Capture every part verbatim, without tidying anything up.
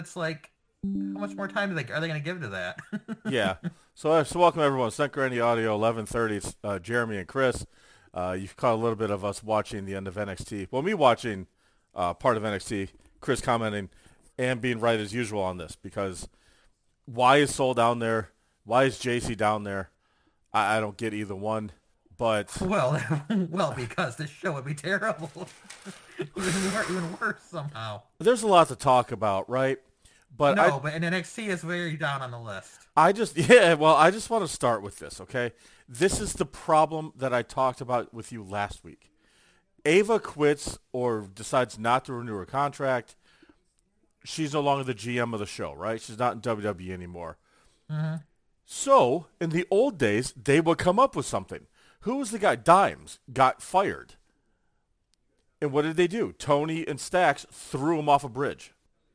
it's like, how much more time do they, are they going to give to that? Yeah. So, uh, so welcome everyone. Synchronity Audio, eleven thirty. It's uh, Jeremy and Chris. Uh, you've caught a little bit of us watching the end of N X T. Well, me watching uh, part of N X T, Chris commenting, and being right as usual on this because why is Soul down there? Why is J C down there? I, I don't get either one. But well, well, because this show would be terrible. even, wor- even worse somehow. there's a lot to talk about, right? But No, I, but and N X T is very down on the list. I just, yeah, well, I just want to start with this, okay? This is the problem that I talked about with you last week. Ava quits or decides not to renew her contract. She's no longer the G M of the show, right? She's not in W W E anymore. Mm-hmm. So, in the old days, they would come up with something. Who was the guy? Dimes got fired. And what did they do? Tony and Stax threw him off a bridge.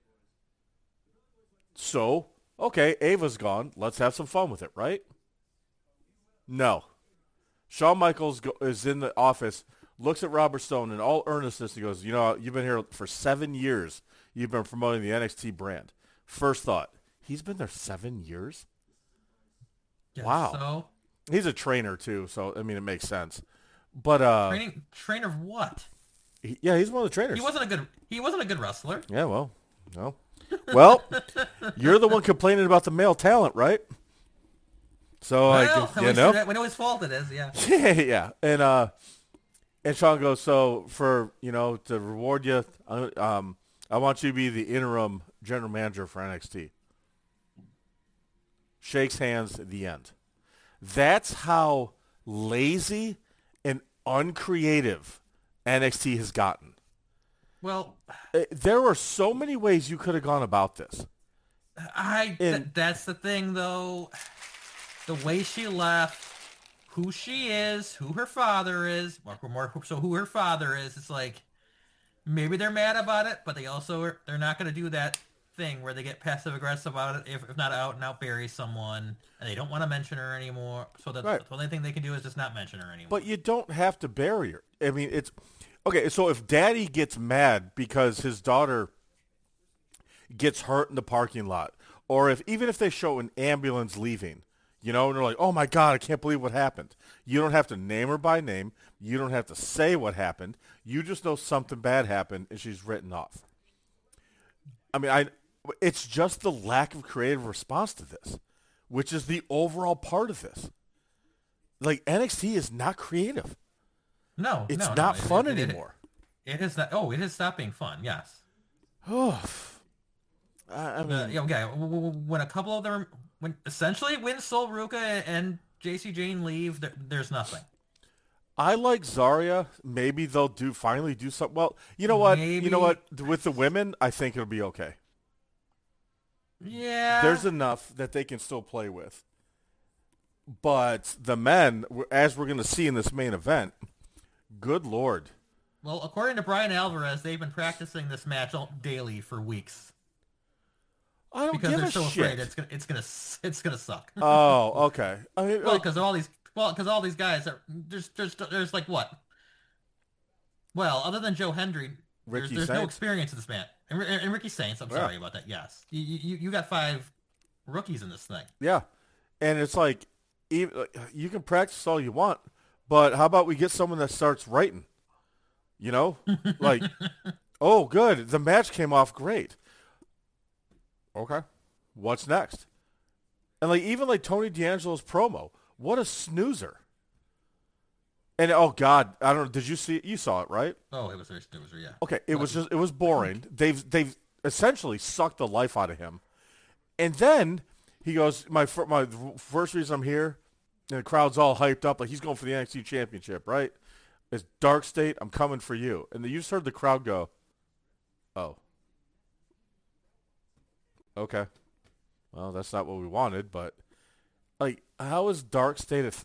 So, okay, Ava's gone. Let's have some fun with it, right? No. Shawn Michaels go- is in the office, looks at Robert Stone in all earnestness. He goes, you know, you've been here for seven years. You've been promoting the N X T brand. First thought, he's been there seven years? Guess Wow. So He's a trainer, too, so, I mean, it makes sense. But, uh... training trainer of what? he- yeah, he's one of the trainers. He wasn't a good. He wasn't a good wrestler. Yeah, well, no. Well, you're the one complaining about the male talent, right? So, Well, I, we you know? that- we know his fault it is. Yeah. yeah, yeah. And, uh... And Sean goes, so for, you know, to reward you, uh, um, I want you to be the interim general manager for N X T. Shakes hands at the end. That's how lazy and uncreative N X T has gotten. Well, Uh, There were so many ways you could have gone about this. I. Th- And- that's the thing, though. The way she left, who she is, who her father is, more, more so who her father is. It's like maybe they're mad about it, but they also are, they're not going to do that thing where they get passive aggressive about it. If, if not out and out bury someone, and they don't want to mention her anymore. So that Right. the only thing they can do is just not mention her anymore. But you don't have to bury her. I mean, it's... Okay, so if Daddy gets mad because his daughter gets hurt in the parking lot, or if even if they show an ambulance leaving, you know, and they're like, oh, my God, I can't believe what happened. You don't have to name her by name. You don't have to say what happened. You just know something bad happened, and she's written off. I mean, I it's just the lack of creative response to this, which is the overall part of this. Like, N X T is not creative. no, It's no, not no. It- fun it- it- anymore. It is not. Oh, it has stopped being fun. Yes. Oh, I I mean, Uh, yeah, okay. w- w- When a couple of them, when essentially when Sol Ruka and J C Jane leave, there, there's nothing. I like Zarya. Maybe they'll do finally do something. Well, you know what? You know Maybe. what? With the women, I think it'll be okay. Yeah. There's enough that they can still play with. But the men, as we're going to see in this main event, good Lord. Well, according to Brian Alvarez, they've been practicing this match all, daily for weeks I don't because give they're a so shit. afraid it's gonna it's gonna it's gonna suck. Oh, okay. I mean, well, like, because all these well, because all these guys are there's there's there's like what? Well, other than Joe Hendry, there's, Ricky there's no Saints. experience in this man. And, and, and Ricky Saints, I'm Yeah. sorry about that. Yes, you, you you got five rookies in this thing. yeah. And it's like, even, like, you can practice all you want, but how about we get someone that starts writing? You know? Like, oh, good. The match came off great. Okay. What's next? And, like, even, like, Tony D'Angelo's promo. What a snoozer. And, oh, God. I don't know. Did you see it? You saw it, right? Oh, it was it was yeah. Okay. It was just, it was boring. They've, they've essentially sucked the life out of him. And then he goes, my, fir- my first reason I'm here, and the crowd's all hyped up, like he's going for the N X T championship, right? It's Dark State, I'm coming for you. And you just heard the crowd go, oh. Okay. Well, that's not what we wanted, but, like, how is Dark State... A th-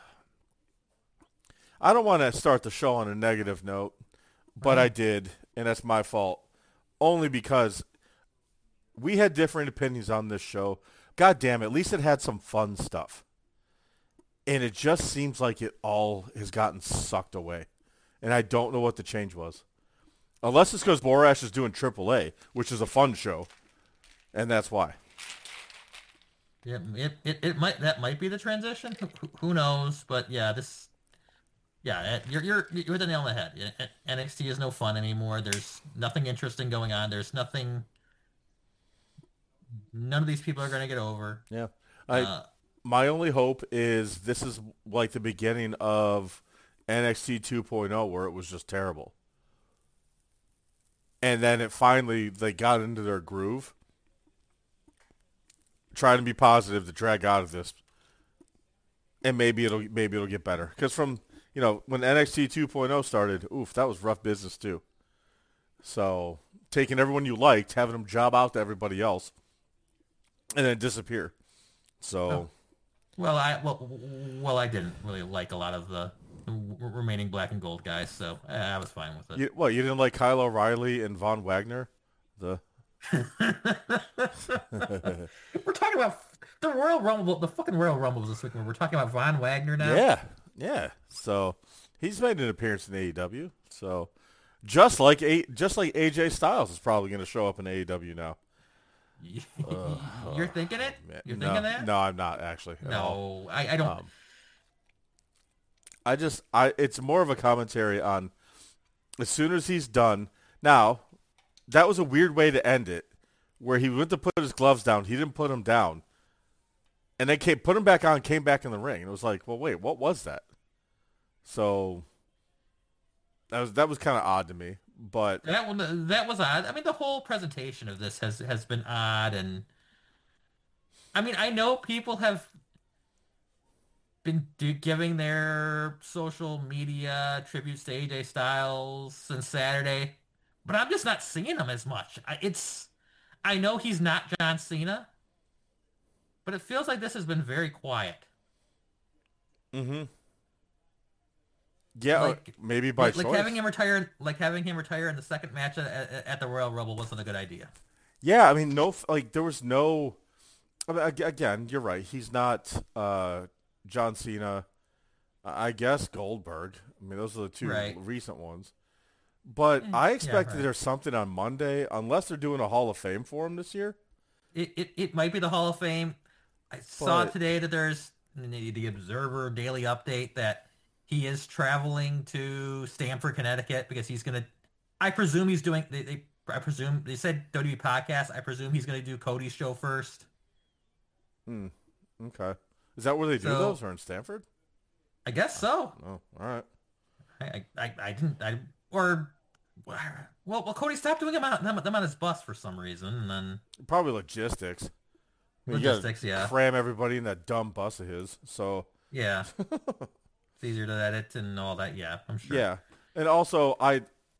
I don't want to start the show on a negative note, but I did, and that's my fault. Only because we had different opinions on this show. God damn it, at least it had some fun stuff. And it just seems like it all has gotten sucked away. And I don't know what the change was. Unless it's because Borash is doing triple A, which is a fun show. and that's why. It, it, it, it might that might be the transition. Who, who knows? But yeah, this yeah, you're you're you're hit the nail on the head. N X T is no fun anymore. There's nothing interesting going on. There's nothing. None of these people are going to get over. Yeah, I. Uh, my only hope is this is like the beginning of N X T two point oh, where it was just terrible, and then it finally they got into their groove. Trying to be positive to drag out of this, and maybe it'll maybe it'll get better. Because from you know when N X T two point oh started, oof, that was rough business too. So taking everyone you liked, having them job out to everybody else, and then disappear. So, oh. well, I well well I didn't really like a lot of the remaining black and gold guys, so I was fine with it. You, what you didn't like Kyle O'Reilly and Von Wagner, the. We're talking about the Royal Rumble, the fucking Royal Rumble was this week. We're talking about Von Wagner now. Yeah, yeah. So he's made an appearance in A E W. So just like a just like A J Styles is probably going to show up in A E W now. uh, You're thinking it? You're no, thinking that? No, I'm not actually. No, I, I don't. Um, I just I it's more of a commentary on as soon as he's done now. That was a weird way to end it, where he went to put his gloves down. He didn't put them down. And then came, put them back on, came back in the ring. And it was like, well, wait, what was that? So that was that was kind of odd to me. But that one, that was odd. I mean, the whole presentation of this has, has been odd. And I mean, I know people have been do, giving their social media tributes to A J Styles since Saturday. But I'm just not seeing him as much. I, it's, I know he's not John Cena, but it feels like this has been very quiet. Mm-hmm. Yeah, like, maybe by like, choice. Like having him retire, like having him retire in the second match at, at, at the Royal Rumble wasn't a good idea. Yeah, I mean, no, like there was no. I mean, again, you're right. He's not uh, John Cena. I guess Goldberg. I mean, those are the two right. recent ones. But I expect yeah, right. that there's something on Monday, unless they're doing a Hall of Fame for him this year. It it, it might be the Hall of Fame. I but, saw today that there's the, the Observer Daily Update that he is traveling to Stamford, Connecticut because he's going to, I presume he's doing, they, they I presume, they said W W E Podcast. I presume he's going to do Cody's show first. Hmm. Okay. Is that where they do so, those, or in Stamford? I guess so. Oh, all right. I, I, I didn't, I, or, well, well, Cody stopped doing them on, them on his bus for some reason, and then... Probably logistics. I mean, logistics, yeah. Cram everybody in that dumb bus of his, so... Yeah. It's easier to edit and all that, yeah, I'm sure. Yeah, and also, I,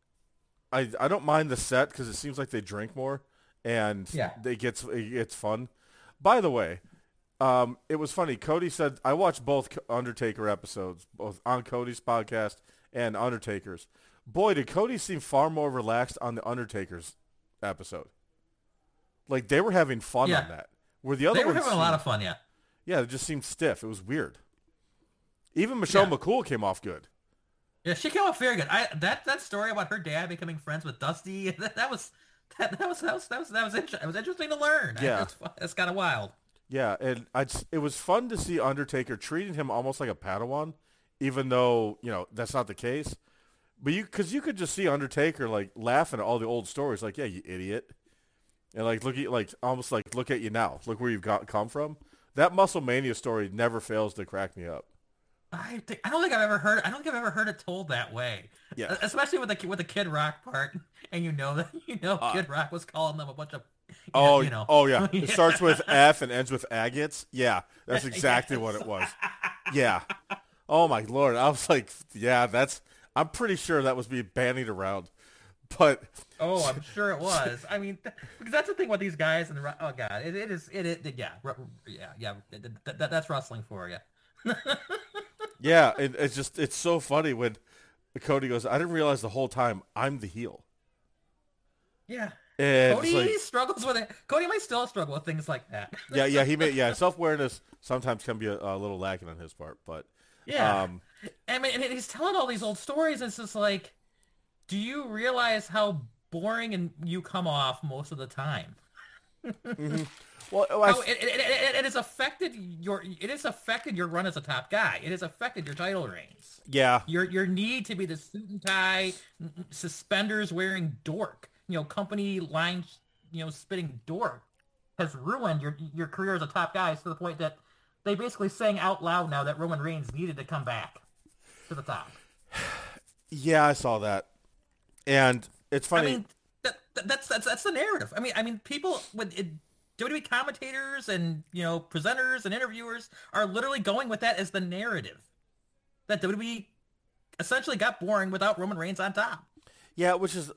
I, I don't mind the set, because it seems like they drink more, and yeah. it gets, it gets fun. By the way, um, it was funny, Cody said, I watched both Undertaker episodes, both on Cody's podcast and Undertaker's. Boy, did Cody seem far more relaxed on the Undertaker's episode. Like, they were having fun yeah. on that. Where the other they were having seemed, a lot of fun, yeah. Yeah, it just seemed stiff. It was weird. Even Michelle yeah. McCool came off good. Yeah, she came off very good. I that that story about her dad becoming friends with Dusty, that, that was that, that was that was that was that was, inter- it was interesting to learn. Yeah, that's, that's kind of wild. Yeah, and I it was fun to see Undertaker treating him almost like a Padawan, even though you know that's not the case. But you, because you could just see Undertaker like laughing at all the old stories, like, "Yeah, you idiot," and like look at like almost like look at you now, look where you've got come from. That Musclemania story never fails to crack me up. I think I don't think I've ever heard. I don't think I've ever heard it told that way. Yeah, especially with the with the Kid Rock part, and you know that you know uh, Kid Rock was calling them a bunch of. Oh, you know. oh yeah. It starts with F and ends with agates. Yeah, that's exactly yes. what it was. Yeah. Oh my Lord, I was like, yeah, that's. I'm pretty sure that was being bandied around, but oh, I'm sure it was. I mean, because that's the thing with these guys, and oh god, it, it is it, it yeah yeah yeah that, that, that's wrestling for you. Yeah, it, it's just it's so funny when Cody goes, I didn't realize the whole time I'm the heel. Yeah, and Cody like, struggles with it. Cody might still struggle with things like that. yeah, yeah, he may yeah self awareness sometimes can be a, a little lacking on his part, but yeah. Um, I mean, and he's telling all these old stories, and it's just like, do you realize how boring and you come off most of the time? Mm-hmm. Well, oh, I, Oh, it, it, it, it has affected your it has affected your run as a top guy. It has affected your title reigns. yeah, Your your need to be the suit and tie, suspenders wearing dork, you know, company line, you know, spitting dork, has ruined your your career as a top guy to the point that they basically saying out loud now that Roman Reigns needed to come back to the top. yeah, I saw that, and it's I funny. mean, that, that that's that's that's the narrative. I mean, I mean, people with it, W W E commentators and you know presenters and interviewers are literally going with that as the narrative that W W E essentially got boring without Roman Reigns on top. Yeah, which is,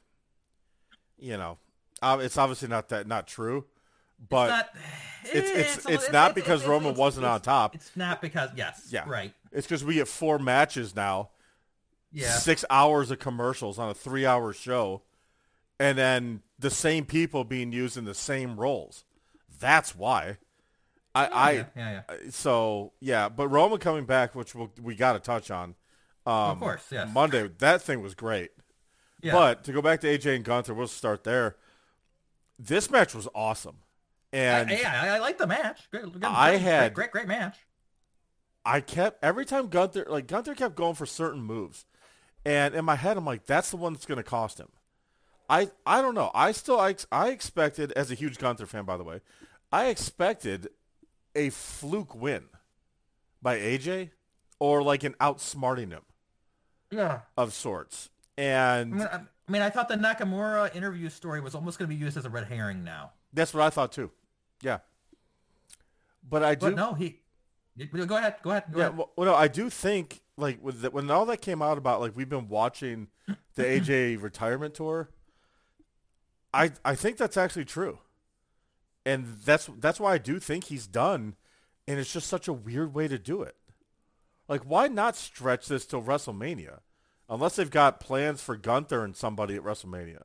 you know, uh, it's obviously not that not true, It's but not. it's it's It's it's, it's not it's, because it's, Roman it's, wasn't it's, on top. It's not because yes, Yeah, right. it's because we get four matches now, Yeah, six hours of commercials on a three-hour show, and then the same people being used in the same roles. That's why. I, yeah, I yeah, yeah, yeah. so yeah, but Roman coming back, which we'll, we got to touch on. Um, Of course, yes. Monday, that thing was great. Yeah. But to go back to A J and Gunther, we'll start there. This match was awesome, and I, yeah, I, I like the match. Great, great, I great, had- great, great, great match. I kept every time Gunther like Gunther kept going for certain moves, and in my head I'm like, that's the one that's going to cost him. I I don't know. I still I, I expected, as a huge Gunther fan, by the way, I expected a fluke win by A J or like an outsmarting him Yeah. of sorts. I And mean, I, I mean, I thought the Nakamura interview story was almost going to be used as a red herring now. that's what I thought too. Yeah. But I do But no, he. Go ahead. Go ahead. Go Yeah, ahead. well, well, no, I do think like with the, when all that came out about like we've been watching the A J retirement tour. I I think that's actually true, and that's that's why I do think he's done, and it's just such a weird way to do it. Like, why not stretch this till WrestleMania, unless they've got plans for Gunther and somebody at WrestleMania.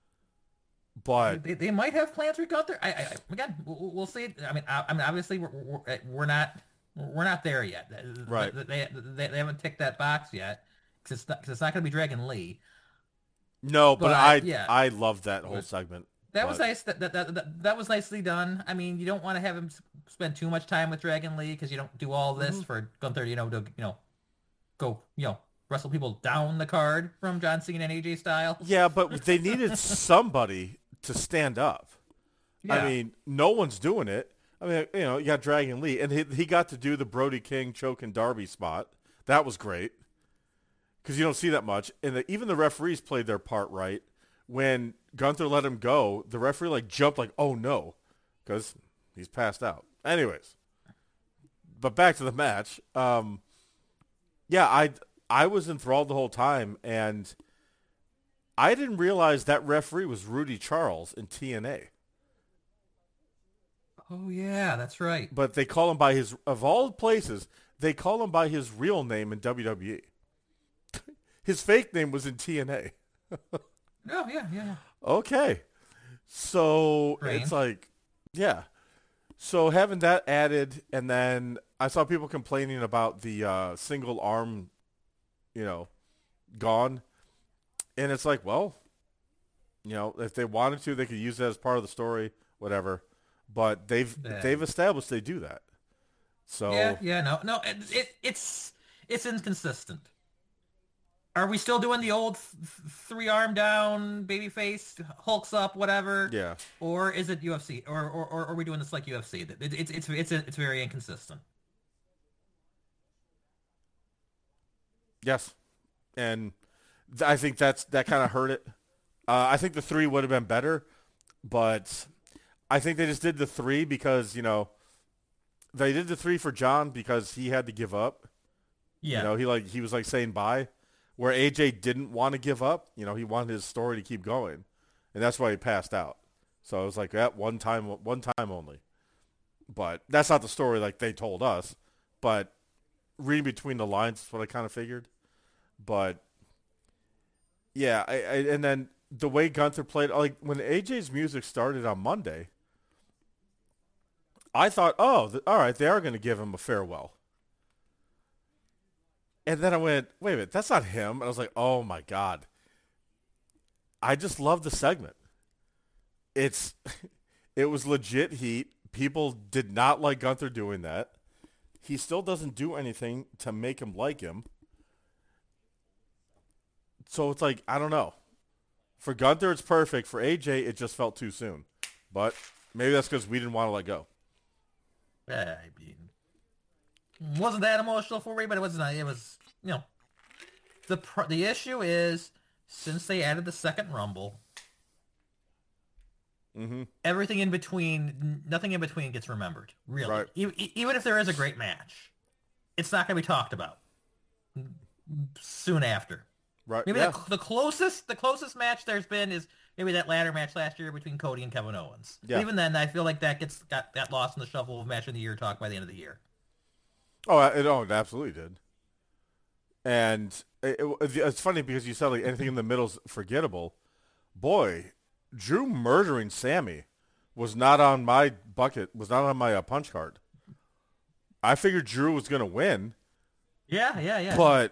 But They, they might have plans for Gunther. I, I again, we'll, we'll see. I mean, I, I mean, obviously, we're, we're we're not we're not there yet. Right. They they, they haven't ticked that box yet because it's not, cause it's not going to be Dragon Lee. no, but, But, I yeah. I love that whole segment. That was But- nice. That, that that that that was nicely done. I mean, you don't want to have him s- spend too much time with Dragon Lee because you don't do all this Mm-hmm. for Gunther. You know, to you know, go you know wrestle people down the card from John Cena and A J Styles. Yeah, but they needed somebody to stand up. I Yeah. mean, no one's doing it. I mean, you know, you got Dragon Lee, and he, he got to do the Brody King choke and Darby spot. That was great because you don't see that much. And the, even the referees played their part right. When Gunther let him go, the referee like jumped like, oh no, because he's passed out. Anyways, but back to the match. Um, yeah, I I was enthralled the whole time, and I didn't realize that referee was Rudy Charles in T N A. Oh yeah, that's right. But they call him by his, of all places, they call him by his real name in W W E. His fake name was in T N A. Oh yeah, yeah. yeah. Okay. So Strange. it's like, yeah. So having that added, and then I saw people complaining about the uh, single arm, you know, gone. And it's like, well, you know, if they wanted to, they could use that as part of the story, whatever. But they've Yeah. they've established they do that. So Yeah, yeah, no, no, it, it it's it's inconsistent. Are we still doing the old th- three arm down, babyface, hulks up, whatever? yeah. Or is it U F C? Or or, or are we doing this like U F C? It, it's it's it's it's very inconsistent. Yes. And th- I think that's that kind of hurt it. Uh, I think the three would have been better, but I think they just did the three because, you know, they did the three for John because he had to give up. Yeah. You know, he like he was like saying bye, where A J didn't want to give up. You know, he wanted his story to keep going, and that's why he passed out. So it was like that one time, one time only. But that's not the story like they told us. But reading between the lines is what I kind of figured. But yeah, I, I, and then the way Gunther played, like when A J's music started on Monday, I thought, oh, th- all right, they are going to give him a farewell. And then I went, wait a minute, that's not him. And I was like, oh my God. I just love the segment. It's It was legit heat. People did not like Gunther doing that. He still doesn't do anything to make him like him. So it's like, I don't know. For Gunther, it's perfect. For A J, it just felt too soon. But maybe that's because we didn't want to let go. I mean, wasn't that emotional for me, but it wasn't. It was, you know, the pr- the issue is since they added the second Rumble, mm-hmm. everything in between, nothing in between gets remembered. Really, right. e- even if there is a great match, it's not going to be talked about soon after. Right. Maybe yeah. the, the closest the closest match there's been is maybe that ladder match last year between Cody and Kevin Owens. Yeah. Even then, I feel like that gets got, got lost in the shuffle of match of the year talk by the end of the year. Oh, it, oh, it absolutely did. And it, it, it's funny because you said like anything in the middle's forgettable. Boy, Drew murdering Sammy was not on my bucket, was not on my uh, punch card. I figured Drew was going to win. Yeah, yeah, yeah. But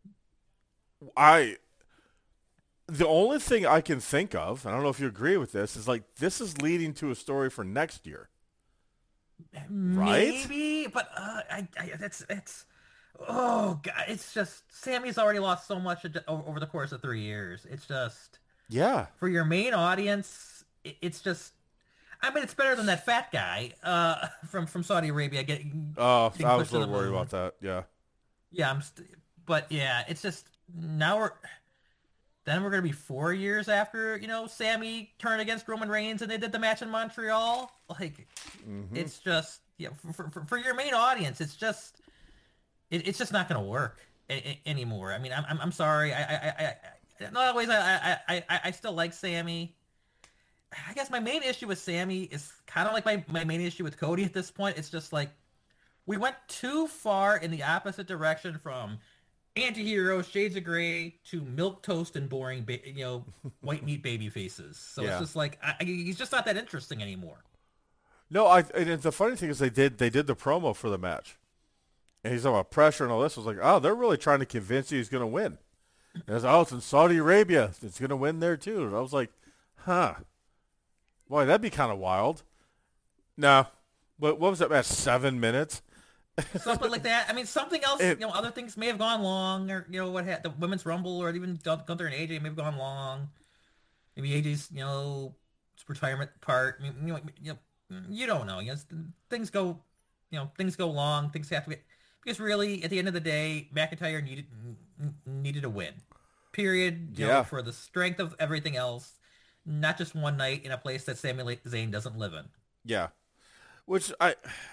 I, the only thing I can think of, I don't know if you agree with this, is like this is leading to a story for next year. Right? Maybe, but uh, I, I, it's, it's, oh god, it's just Sammy's already lost so much over the course of three years. It's just, yeah, for your main audience, it, it's just, I mean, it's better than that fat guy uh, from from Saudi Arabia getting. Oh, getting I was pushed a to little the worried moon. about that. Yeah, yeah, I'm, st- but yeah, it's just now we're. Then we're going to be four years after, you know, Sammy turned against Roman Reigns and they did the match in Montreal. Like, mm-hmm. it's just, yeah, for, for, for your main audience, it's just, it, it's just not going to work a, a, anymore. I mean, I'm, I'm, I'm sorry. I, I, I, I, not always, I, I, I, I still like Sammy. I guess my main issue with Sammy is kind of like my, my main issue with Cody at this point. It's just like, we went too far in the opposite direction from anti-hero, shades of gray, to milk toast and boring, ba- you know, white meat baby faces. So yeah. It's just like I, he's just not that interesting anymore. No, I. And the funny thing is, they did they did the promo for the match, and he's talking about pressure and all this. I was like, oh, they're really trying to convince you he's going to win. And I was like, oh, it's in Saudi Arabia, it's going to win there too. And I was like, huh, boy, that'd be kind of wild. No, but what was that match? Seven minutes. Something like that. I mean, something else, it, you know, other things may have gone long, or, you know, what had the Women's Rumble, or even Gunther and A J may have gone long. Maybe A J's, you know, retirement part. I mean, you know, you know, you don't know. You know, things go, you know, things go long. Things have to be, because really, at the end of the day, McIntyre needed needed a win. Period. You yeah. know, for the strength of everything else, not just one night in a place that Sami Zayn doesn't live in. Yeah, which I.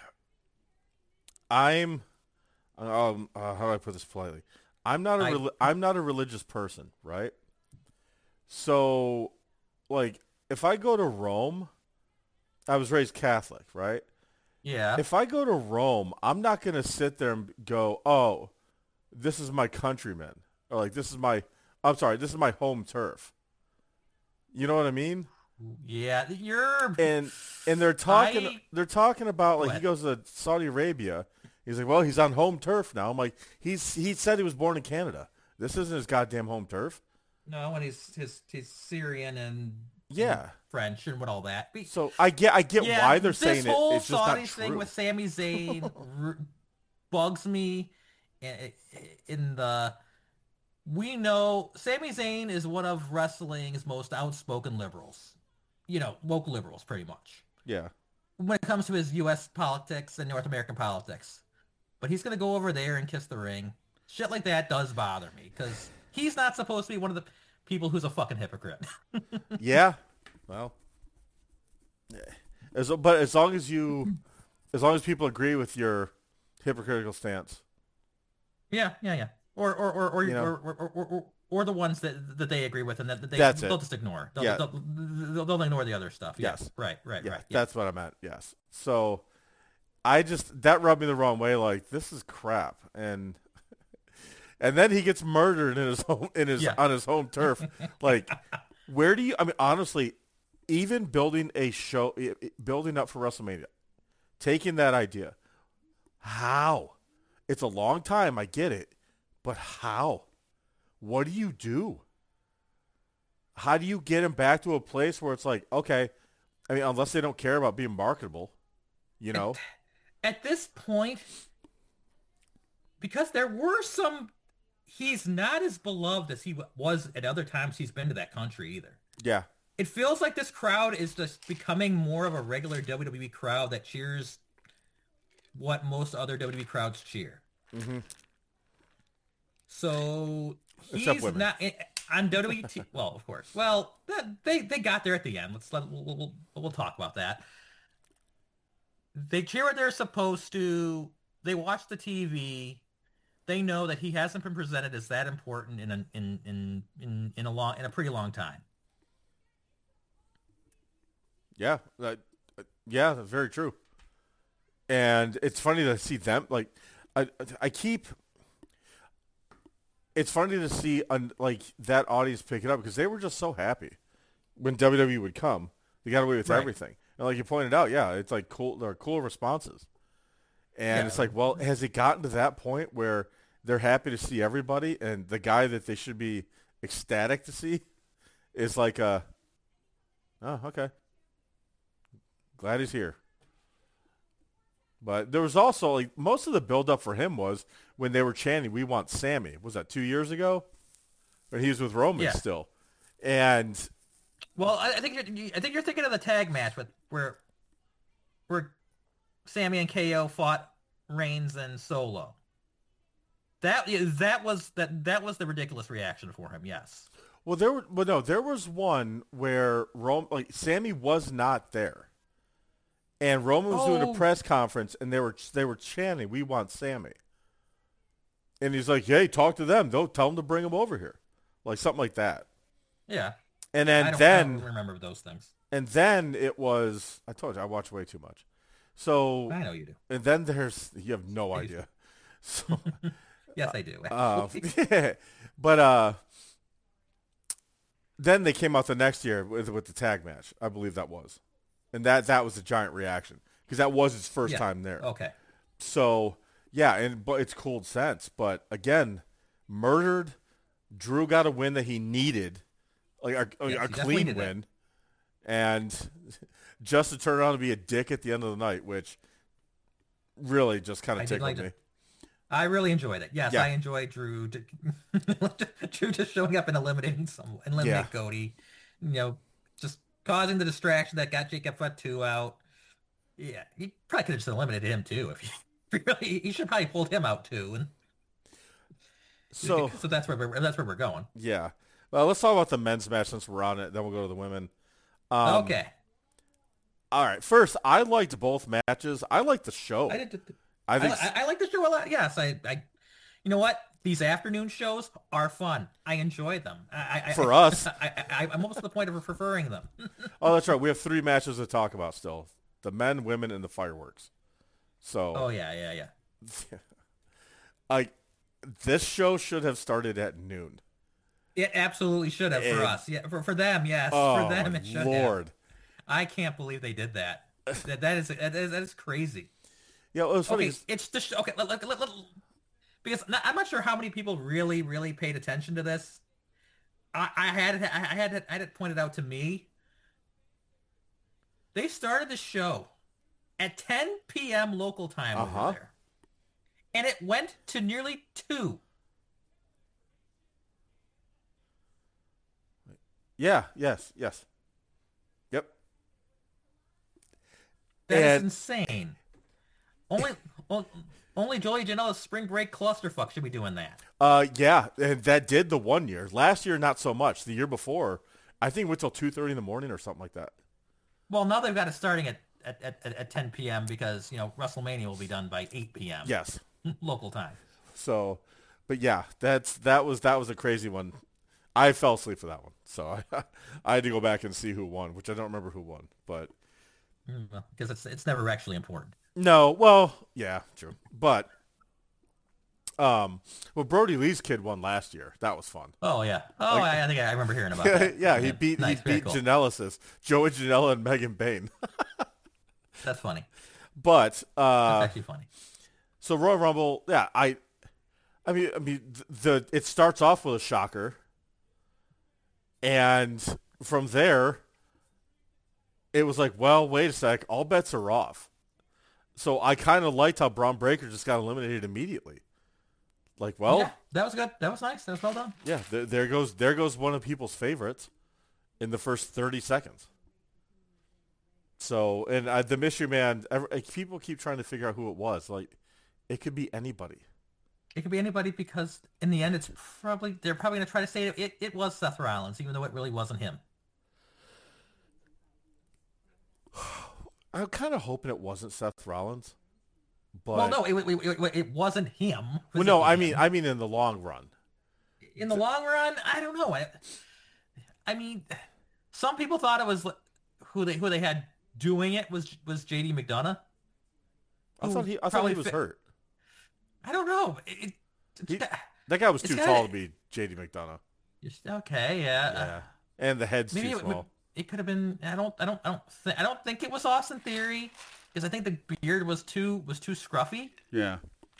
I'm, um, uh, how do I put this politely? I'm not a, I, I'm not a religious person, right? So, like, if I go to Rome, I was raised Catholic, right? Yeah. If I go to Rome, I'm not going to sit there and go, oh, this is my countrymen. Or, like, this is my, I'm sorry, this is my home turf. You know what I mean? Yeah, you're... And and they're talking I... they're talking about, like, he goes to Saudi Arabia. He's like, well, he's on home turf now. I'm like, he's he said he was born in Canada. This isn't his goddamn home turf. No, and he's his he's Syrian and yeah and French and what all that. But, so I get I get yeah, why they're saying it. It's just Saudi not thing true. with Sami Zayn r- bugs me. In, in the we know Sami Zayn is one of wrestling's most outspoken liberals. You know, woke liberals, pretty much. Yeah. When it comes to his U S politics and North American politics. But he's going to go over there and kiss the ring. Shit like that does bother me because he's not supposed to be one of the people who's a fucking hypocrite. yeah. Well. As, but as long as you, as long as people agree with your hypocritical stance. Yeah, yeah, yeah. Or or or or, you know, or, or, or, or, or the ones that that they agree with and that they that's they'll it. just ignore. They'll, yeah. they'll, they'll, they'll ignore the other stuff. Yeah. Yes. Right, right, yeah, right. Yeah. That's what I meant. Yes. So I just, that rubbed me the wrong way. Like, this is crap. And and then he gets murdered in his home, in his yeah. on his home turf. Like, where do you, I mean, honestly, even building a show, building up for WrestleMania, taking that idea, how? It's a long time. I get it. But how? What do you do? How do you get him back to a place where it's like, okay, I mean, unless they don't care about being marketable, you know. At, at this point, because there were some, he's not as beloved as he was at other times he's been to that country either. Yeah. It feels like this crowd is just becoming more of a regular W W E crowd that cheers what most other W W E crowds cheer. Mm-hmm. So Except he's women. not on W W E. T- well, of course. Well, that, they they got there at the end. Let's let we'll, we'll, we'll talk about that. They cheer what they're supposed to. They watch the T V. They know that he hasn't been presented as that important in a, in in in in a long in a pretty long time. Yeah, uh, yeah, that's very true. And it's funny to see them like, I I keep. It's funny to see un, like that audience pick it up because they were just so happy when W W E would come. They got away with Right. everything, and like you pointed out, yeah, it's like cool. There are cool responses, and Yeah. it's like, well, has it gotten to that point where they're happy to see everybody, and the guy that they should be ecstatic to see is like, uh, oh, okay. Glad he's here. But there was also, like, most of the build-up for him was when they were chanting, "We want Sammy." Was that two years ago? When he was with Roman Yeah. still. And, Well, I, I think you're I think you're thinking of the tag match with where where Sammy and K O fought Reigns and Solo. That yeah, that was that that was the ridiculous reaction for him. Yes. well, there were, well, no, there was one where Rome, like, Sammy was not there. And Roman was doing Oh. a press conference, and they were they were chanting, "We want Sammy." And he's like, "Hey, talk to them. Don't tell them to bring him over here," like something like that. Yeah. And I then don't, I then don't remember those things. and then it was. I told you I watch way too much. So I know you do. and then there's you have no idea. So, Yes, I do. uh, actually. but uh, then they came out the next year with with the tag match. I believe that was. And that, that was a giant reaction because that was his first Yeah. time there. Okay. So, yeah, and but it's cooled sense. But, again, murdered. Drew got a win that he needed, like a, a, Yes, a he definitely clean did that. win. And just to turn around and be a dick at the end of the night, which really just kind I of did tickled like me. it. I really enjoyed it. Yes, Yeah. I enjoyed Drew. To, Drew just showing up and eliminating some, eliminate Yeah. Cody. You know, just causing the distraction that got Jacob Fatu out. Yeah, he probably could have just eliminated him too. If he really, he should probably pulled him out too. And So, so that's where we're that's where we're going. yeah. Well, let's talk about the men's match since we're on it. Then we'll go to the women. Um, Okay, All right. First, I liked both matches. I liked the show. I did. I I, think I, I like the show a lot. Yes, I, I. You know what? These afternoon shows are fun. I enjoy them. I, I, For I, us. I, I, I'm almost to the point of preferring them. Oh, that's right. We have three matches to talk about still. The men, women, and the fireworks. So, Oh yeah, yeah, yeah. like, this show should have started at noon. It absolutely should have for And- us. Yeah, for, for them, yes. Oh, for them, it should have. Lord. I can't believe they did that. That that is that is, that is crazy. Yeah, it was funny. Okay, 'cause- it's the sh- okay. Let, let, let, let- because not, I'm not sure how many people really, really paid attention to this. I, I had it. I had it. I had it pointed out to me. They started the show at ten p.m. local time Uh-huh. over there, and it went to nearly two. Yeah, yes, yes. Yep. That is And- insane. Only, o- only Joey Janela's spring break clusterfuck should be doing that. Uh, yeah, and that did the one year. Last year, not so much. The year before, I think it went till two thirty in the morning or something like that. Well, now they've got it starting at at, at, at ten p.m. because, you know, WrestleMania will be done by eight p.m. Yes. local time. So, but yeah, that's that was that was a crazy one. I fell asleep for that one, so I I had to go back and see who won, which I don't remember who won. But Because it's it's never actually important. no, well, yeah, true. But um, well, Brody Lee's kid won last year. That was fun. Oh, yeah. Oh, I, I think I remember hearing about that. yeah, he beat Nice, he very beat cool. Janela's, Joey Janela and Megan Bain. That's funny. But uh, That's actually funny. so Royal Rumble, yeah, I, I mean, I mean, the it starts off with a shocker, and from there, it was like, well, wait a sec, all bets are off. So I kind of liked how Braun Breaker just got eliminated immediately. Like, well, yeah, that was good. That was nice. That was well done. yeah, there, there goes there goes one of people's favorites in the first thirty seconds. So, and uh, the mystery man, ever, like, people keep trying to figure out who it was. Like, it could be anybody. It could be anybody because in the end, it's probably they're probably going to try to say it, it, it was Seth Rollins, even though it really wasn't him. I'm kind of hoping it wasn't Seth Rollins. But Well, no, it, it, it, it wasn't him. well, no, I him. mean, I mean, in the long run. In the long run, I don't know. I, I mean, some people thought it was who they who they had doing it was was J D McDonough. I thought he, I thought he was fit, hurt. I don't know. It, he, that guy was too gotta, tall to be J D McDonough. Okay, yeah. Yeah, and the head's maybe too it, small. It could have been. I don't. I don't. I don't. Th- I don't think it was Austin Theory, because I think the beard was too was too scruffy. Yeah.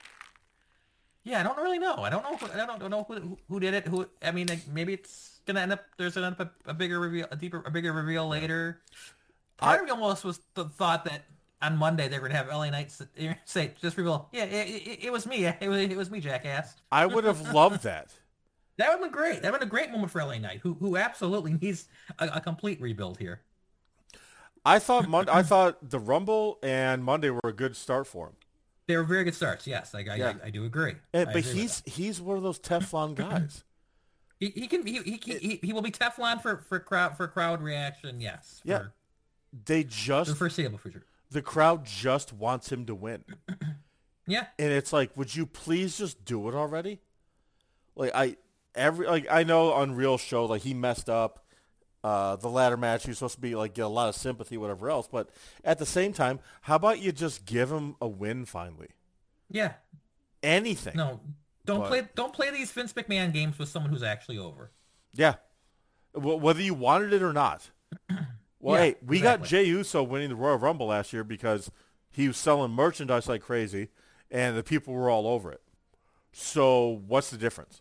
Yeah, I don't really know. I don't know. Who, I don't, don't know who who did it. Who? I mean, like, maybe it's gonna end up. There's gonna end up a, a bigger reveal, a deeper, a bigger reveal later. Part of me almost was the thought that on Monday they're gonna have L A Knight say just reveal. Yeah, it, it, it was me. It was it was me, jackass. I would have loved that. That would have been great. That would have been a great moment for L A Knight, who who absolutely needs a, a complete rebuild here. I thought Mon- I thought the Rumble and Monday were a good start for him. They were very good starts. Yes, like, I, yeah. I I do agree. And, I but agree he's he's one of those Teflon guys. he he can he, he he he will be Teflon for for crowd for crowd reaction. Yes. Yeah. For, they just for foreseeable future. The crowd just wants him to win. Yeah. And it's like, would you please just do it already? Like I every like I know Unreal show like he messed up. Uh, the ladder match, he was supposed to be like get a lot of sympathy, whatever else. But at the same time, how about you just give him a win finally? Yeah. Anything. No, don't but, play. Don't play these Vince McMahon games with someone who's actually over. Yeah, w- whether you wanted it or not. Well, yeah, hey, we exactly. got Jey Uso winning the Royal Rumble last year because he was selling merchandise like crazy, and the people were all over it. So what's the difference?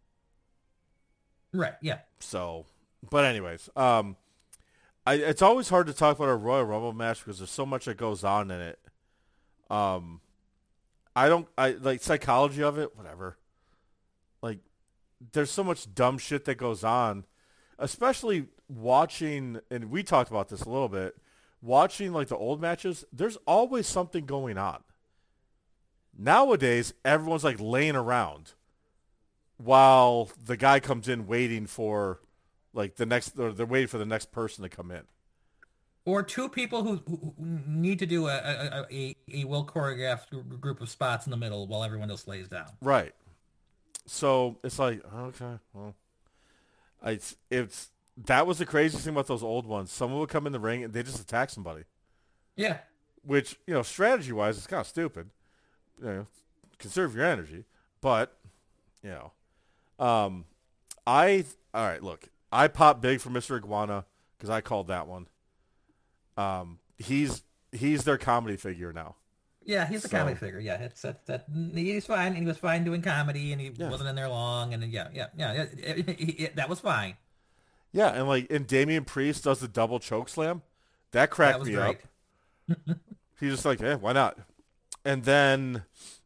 Right. Yeah. So. But anyways, um, I, it's always hard to talk about a Royal Rumble match because there's so much that goes on in it. Um, I don't, I like psychology of it, whatever. Like, there's so much dumb shit that goes on, especially watching, and we talked about this a little bit, watching like the old matches, there's always something going on. Nowadays, everyone's like laying around while the guy comes in waiting for Like the next, or they're waiting for the next person to come in, or two people who, who need to do a a, a a well choreographed group of spots in the middle while everyone else lays down. Right. So it's like, okay, well, it's it's that was the craziest thing about those old ones. Someone would come in the ring and they just attack somebody. Yeah. Which, you know, strategy wise, is kind of stupid. You know, conserve your energy, but you know, um, I all right. Look. I popped big for Mister Iguana because I called that one. Um, he's he's their comedy figure now. Yeah, he's a so, comedy figure. Yeah, it's that, that he's fine, and he was fine doing comedy, and he yeah. wasn't in there long, and yeah, yeah, yeah, it, it, it, it, that was fine. Yeah, and like, and Damian Priest does the double choke slam, that cracked that me great. up. He's just like, eh, why not? And then,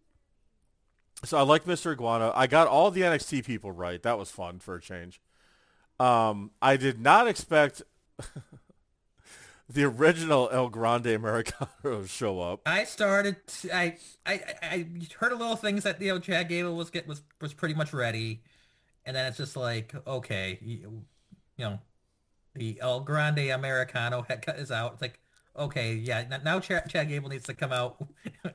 so I like Mister Iguana. I got all the N X T people right. That was fun for a change. Um, I did not expect the original El Grande Americano to show up. I started. To, I, I I heard a little things that you know Chad Gable was get was was pretty much ready, and then it's just like okay, you, you know, the El Grande Americano is out. It's like okay, yeah. Now Chad, Chad Gable needs to come out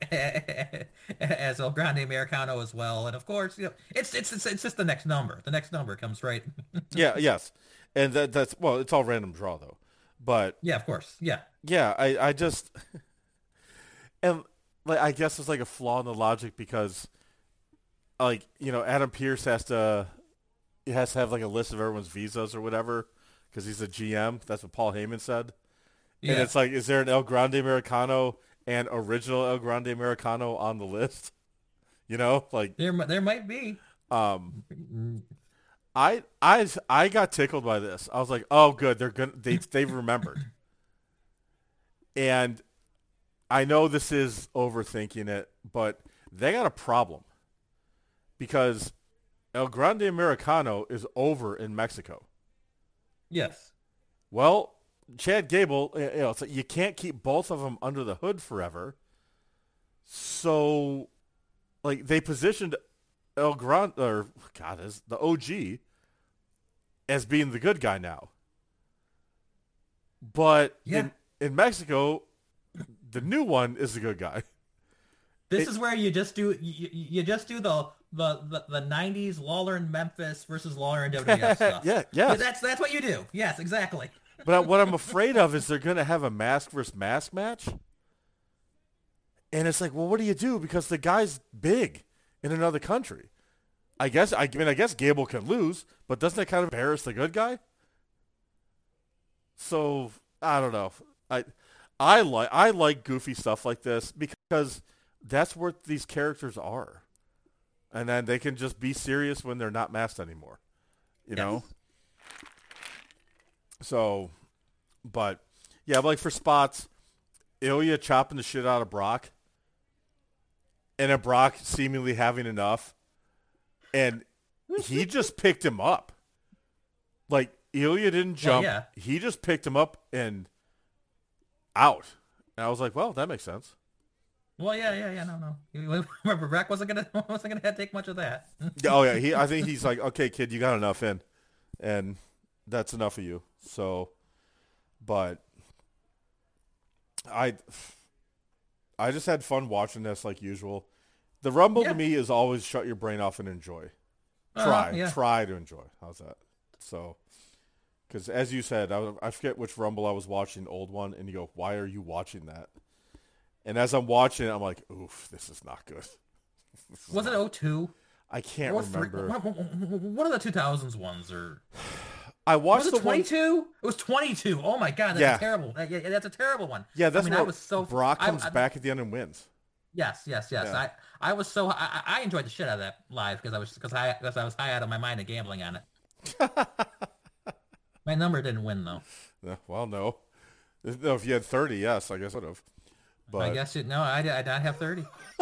as El Grande Americano as well, and of course, you know, it's it's it's, it's just the next number. The next number comes right. yeah. Yes. And that that's well, it's all random draw though. But yeah, of course. Yeah. Yeah. I I just and like I guess it's like a flaw in the logic because like you know Adam Pearce has to he has to have like a list of everyone's visas or whatever because he's a G M. That's what Paul Heyman said. Yeah. And it's like, is there an El Grande Americano and original El Grande Americano on the list? You know, like there, there might be. Um, I, I, I got tickled by this. I was like, oh, good, they're gonna, they, they've remembered. And I know this is overthinking it, but they got a problem because El Grande Americano is over in Mexico. Yes. Well, Chad Gable, you know, it's like you can't keep both of them under the hood forever. So, like, they positioned El Grande, or God, is the O G as being the good guy now. But Yeah. in, in Mexico, the new one is the good guy. This It- is where you just do you, you just do the the, the the nineties Lawler in Memphis versus Lawler in W W F stuff. Yeah, yes. That's that's what you do. Yes, exactly. But what I'm afraid of is they're going to have a mask versus mask match. And it's like, well, what do you do? Because the guy's big in another country. I guess, I mean, I guess Gable can lose, but doesn't that kind of embarrass the good guy? So, I don't know. I I like I like goofy stuff like this because that's where these characters are. And then they can just be serious when they're not masked anymore. You Yes. know? So, but, yeah, like for spots, Ilya chopping the shit out of Brock, and then Brock seemingly having enough, and he just picked him up. Like, Ilya didn't jump. yeah. He just picked him up and out. And I was like, well, that makes sense. Well, yeah, yeah, yeah. No, no. You- Remember, Brock wasn't gonna wasn't gonna take much of that. Yeah, oh, yeah. He, I think he's like, okay, kid, you got enough in. And that's enough of you. So, but I, I just had fun watching this like usual. The Rumble Yeah. to me is always shut your brain off and enjoy. Uh, Try, yeah. try to enjoy. How's that? So, because as you said, I, I forget which Rumble I was watching, old one, and you go, why are you watching that? And as I'm watching it, I'm like, oof, this is not good. This is Was it not- oh two? I can't Or three? remember. One, one- one of the two thousands ones, or I watched was the it one. twenty-two? It was twenty-two. Oh my god, that's Yeah. a terrible. that- yeah, that's a terrible one. Yeah, that's I mean, where I was so Brock I- comes I- back at the end and wins. Yes, yes, yes. Yeah. I, I was so I, I I enjoyed the shit out of that live because I was because I because I was high out of my mind and gambling on it. My number didn't win though. Yeah, well, no. No, if you had thirty, yes, I guess I would have. But I guess it, no, I did, I did not have thirty.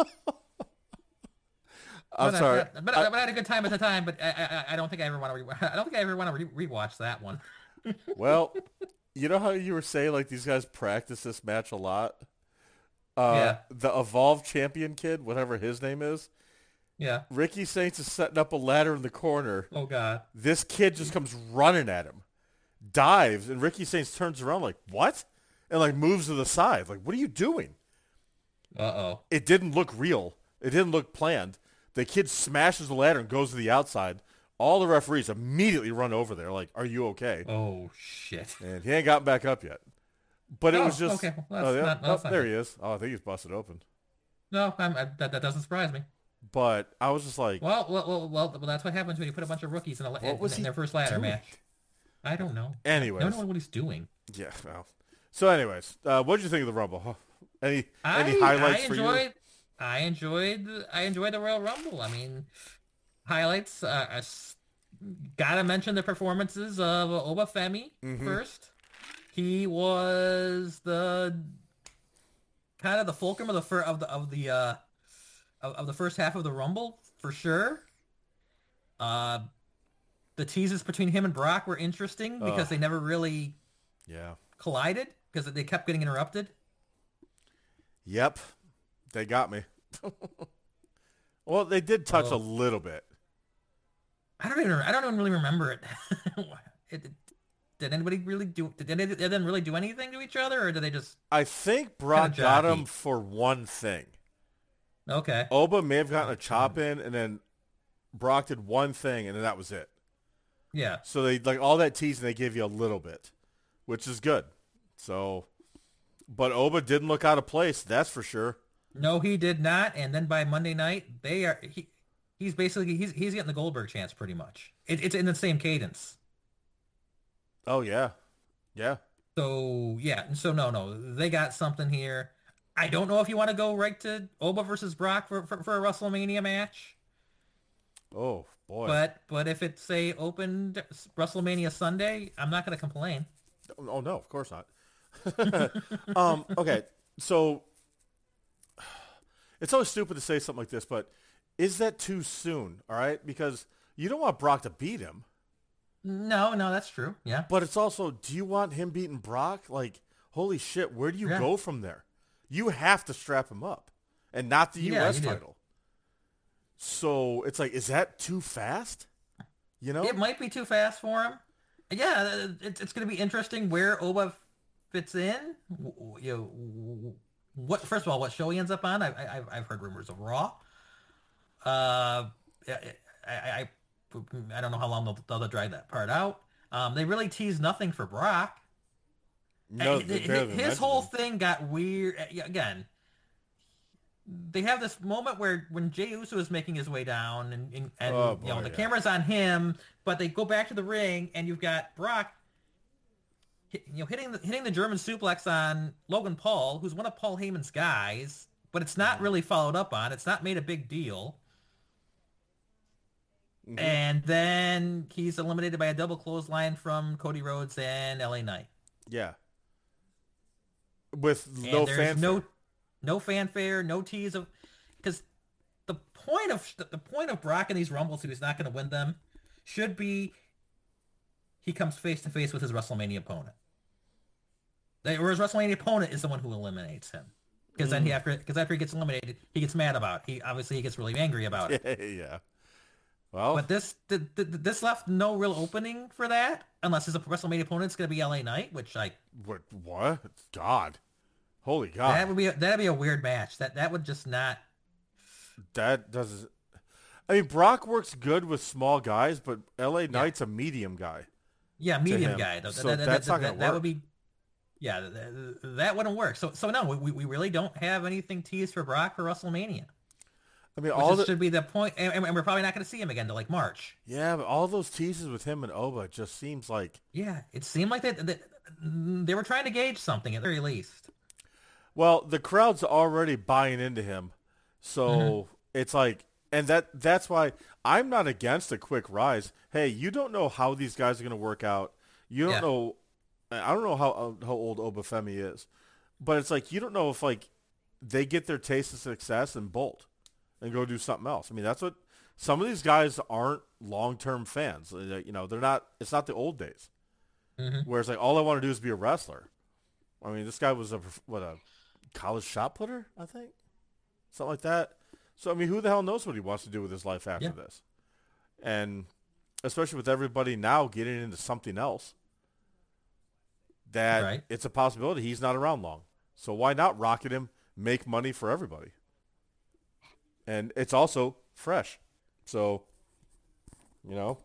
I'm but sorry. I, but, I, but I had a good time at the time. But I, I, I don't think I ever want to. Re- I don't think I ever want to re- rewatch that one. Well, you know how you were saying like these guys practice this match a lot? Uh, Yeah. The Evolve champion kid, whatever his name is, Yeah. Ricky Saints is setting up a ladder in the corner. Oh god. This kid just comes running at him, dives, and Ricky Saints turns around like, what? And like moves to the side. Like, what are you doing? Uh oh. It didn't look real. It didn't look planned. The kid smashes the ladder and goes to the outside. All the referees immediately run over there like, are you okay? Oh shit. And he ain't gotten back up yet. But it Oh, was just, okay. Well, that's oh, yeah, not- oh, that's not there good. he is. Oh, I think he's busted open. No, I'm, I, that that doesn't surprise me. But I was just like, Well, well, well, well, well that's what happens when you put a bunch of rookies in, a, in, was in he their first ladder doing? match. I don't know. anyways. I don't know what he's doing. Yeah, well. So anyways, uh, what did you think of the Rumble? Huh? Any any I, highlights I for enjoyed, you? I enjoyed. I enjoyed the Royal Rumble. I mean, highlights. Uh, I s- gotta mention the performances of Obafemi Mhm. first. He was the kind of the fulcrum of the fir- of the of the uh, of, of the first half of the Rumble for sure. Uh, the teases between him and Brock were interesting because Ugh. they never really Yeah. collided because they kept getting interrupted. Yep. They got me. Well, they did touch Oh. a little bit. I don't even. I don't even really remember it. it, it- did anybody really do? Did they, did they really do anything to each other, or did they just? I think Brock Kinda got him jockey. for one thing. Okay. Oba may have gotten a chop in, and then Brock did one thing, and then that was it. Yeah. So they like all that teasing, they gave you a little bit, which is good. So, but Oba didn't look out of place, that's for sure. No, he did not. And then by Monday night, they are. He, he's basically he's he's getting the Goldberg chance pretty much. It, it's in the same cadence. Oh yeah, yeah. So yeah. So no, no, they got something here. I don't know if you want to go right to Oba versus Brock for for, for a WrestleMania match. Oh boy. But but if it's say opened WrestleMania Sunday, I'm not going to complain. Oh no, of course not. um, okay, so it's always stupid to say something like this, but is that too soon? All right, because you don't want Brock to beat him, No, no, that's true. Yeah. but it's also, do you want him beating Brock? Like, holy shit, where do you Yeah. go from there? You have to strap him up, and not the Yeah, U S you do. title. So it's like, is that too fast? You know? It might be too fast for him. Yeah, it's it's going to be interesting where Oba fits in. W- w- You know, w- what first of all, what show he ends up on? I, I I've I've heard rumors of Raw. Uh, I I, I, I don't know how long they'll, they'll drag that part out. Um, they really teased nothing for Brock. No, Uh, they His, barely his mentioned whole him. thing got weird. Uh, Again, they have this moment where when Jey Uso is making his way down, and and, and Oh, you know boy, the yeah. camera's on him, but they go back to the ring, and you've got Brock, hit- you know, hitting the hitting the German suplex on Logan Paul, who's one of Paul Heyman's guys, but it's not Mhm. really followed up on. It's not made a big deal. Mhm. And then he's eliminated by a double clothesline from Cody Rhodes and L A Knight. Yeah. With And no there's fanfare. no no fanfare, no tease of because the point of the point of Brock in these rumbles, who is not going to win them, should be he comes face to face with his WrestleMania opponent. They, or his WrestleMania opponent is the one who eliminates him. Because then he after because after he gets eliminated, he gets mad about it. He obviously he gets really angry about it. yeah. Well, But this th- th- this left no real opening for that, unless his WrestleMania opponent's going to be L A Knight, which I what? What? God. Holy God. that would be a, that'd be a weird match. That that would just not. That doesn't. I mean, Brock works good with small guys, but L A Knight's a medium guy. Yeah, medium him. guy. Th- So th- th- that's th- not gonna that, that would work. be. Yeah, th- th- that wouldn't work. So so no, we we really don't have anything teased for Brock for WrestleMania, I mean, which all is, the should be the point. And, and we're probably not going to see him again till like March. yeah, but all those teases with him and Oba just seems like. Yeah, it seemed like that, that they were trying to gauge something at the very least. Well, the crowd's already buying into him, so Mm-hmm. it's like, and that that's why I'm not against a quick rise. Hey, you don't know how these guys are going to work out. You don't Yeah. know. I don't know how how old Obafemi is, but it's like you don't know if like they get their taste of success and bolt and go do something else. I mean, that's what some of these guys aren't long term fans. Uh, You know, they're not. It's not the old days, Mm-hmm. where it's like all I want to do is be a wrestler. I mean, this guy was a what a college shot putter, I think, something like that. So I mean, who the hell knows what he wants to do with his life after Yeah. this? And especially with everybody now getting into something else, that Right. it's a possibility he's not around long. So why not rocket him, make money for everybody? And it's also fresh. So, you know,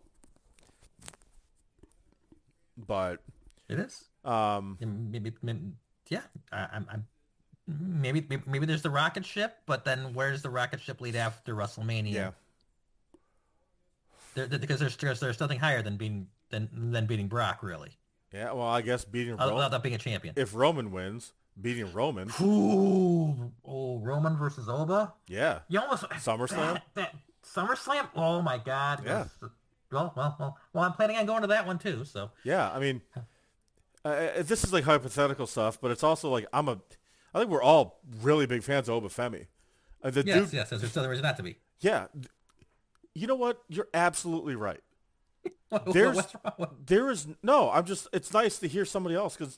but It is. um, And Maybe, maybe yeah. I, I'm, I'm maybe, maybe maybe there's the rocket ship, but then where's the rocket ship lead after WrestleMania? yeah. There, there- because there's, there's there's nothing higher than being than than beating Brock, really. Yeah, well, I guess beating Other Roman, than being a champion. if Roman wins, beating Roman, Ooh, oh, Roman versus Oba. yeah, You almost SummerSlam? That, that SummerSlam. Oh my God. Yeah. Well, well, well, well. I'm planning on going to that one too. So yeah. I mean, uh, uh, this is like hypothetical stuff, but it's also like I'm a, I think we're all really big fans of Obafemi. Uh, the yes, dude, yes, yes. There's no reason not to be. yeah. You know what? You're absolutely right. What- There's- What's wrong with? There is no. I'm just. It's nice to hear somebody else because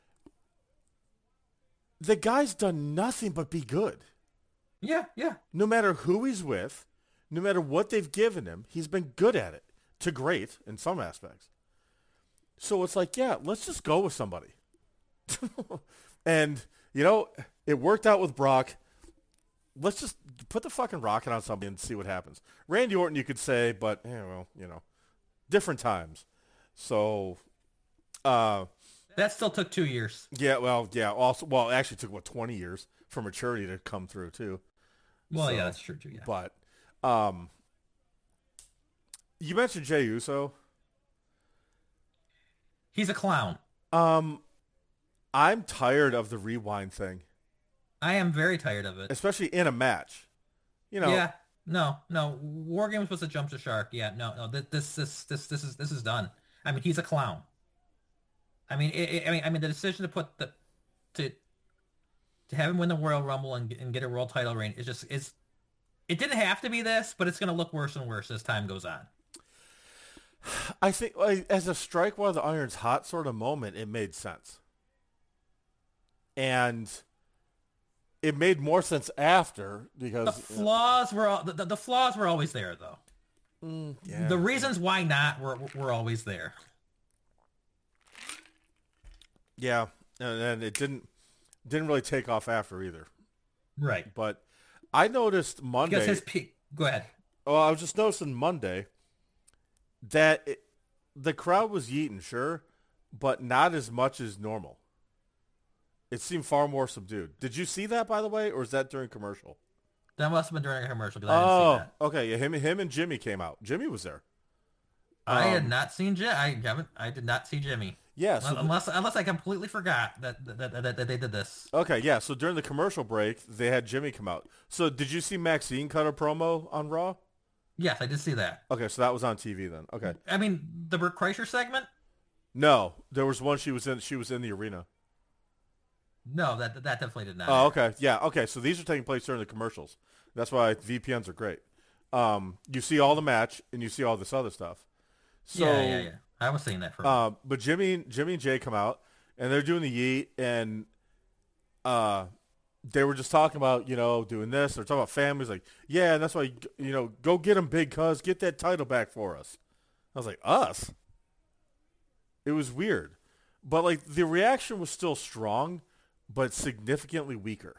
the guy's done nothing but be good. Yeah, yeah. No matter who he's with, no matter what they've given him, he's been good at it to great in some aspects. So it's like, yeah, let's just go with somebody. And, you know, it worked out with Brock. Let's just put the fucking rocket on somebody and see what happens. Randy Orton, you could say, but, eh, well, you know, different times. So, uh, That still took two years. yeah, well, yeah, also, well, it actually took, what, twenty years for maturity to come through, too. Well, So, yeah, that's true too. Yeah. But um, you mentioned Jey Uso. He's a clown. Um, I'm tired of the rewind thing, I am very tired of it. especially in a match. You know, Yeah. No, no. War Games was a jump to shark. Yeah. No, no. This, this, this, this, this is this is done. I mean, he's a clown. I mean, it, it- I mean, I mean, the decision to put the to to have him win the Royal Rumble and, and get a world title reign is just it's it didn't have to be this, but it's going to look worse and worse as time goes on. I think like, as a strike while the iron's hot sort of moment, it made sense. And it made more sense after because the flaws were all, the, the flaws were always there though. Mm, yeah. The reasons why not were were always there. Yeah, and, and it didn't didn't really take off after either. Right. But I noticed Monday. Because his peak. Go ahead. Oh, I was just noticing Monday that it, the crowd was yeeting, sure, but not as much as normal. It seemed far more subdued. Did you see that, by the way, or is that during commercial? That must have been during a commercial because I oh, didn't see that. Okay. Yeah, him, him and Jimmy came out. Jimmy was there. I um, had not seen Jimmy. I haven't. I did not see Jimmy. Yeah. So unless the, unless I completely forgot that that, that that they did this. Okay. Yeah. So during the commercial break, they had Jimmy come out. So did you see Maxine cut a promo on Raw? Yes, I did see that. Okay. So that was on T V then. Okay. I mean, the Bert Kreischer segment? No, there was one she was in. She was in the arena. No, that that definitely did not. Oh, okay. Yeah. Okay. So these are taking place during the commercials. That's why V P Ns are great. Um, you see all the match and you see all this other stuff. So, yeah, yeah, yeah. I was seeing that for. Uh, but Jimmy, Jimmy and Jay come out and they're doing the yeet, and uh, they were just talking about you know doing this. They're talking about families, like yeah, and that's why you know go get them, big cuz, get that title back for us. I was like, us. It was weird, but like the reaction was still strong, but significantly weaker.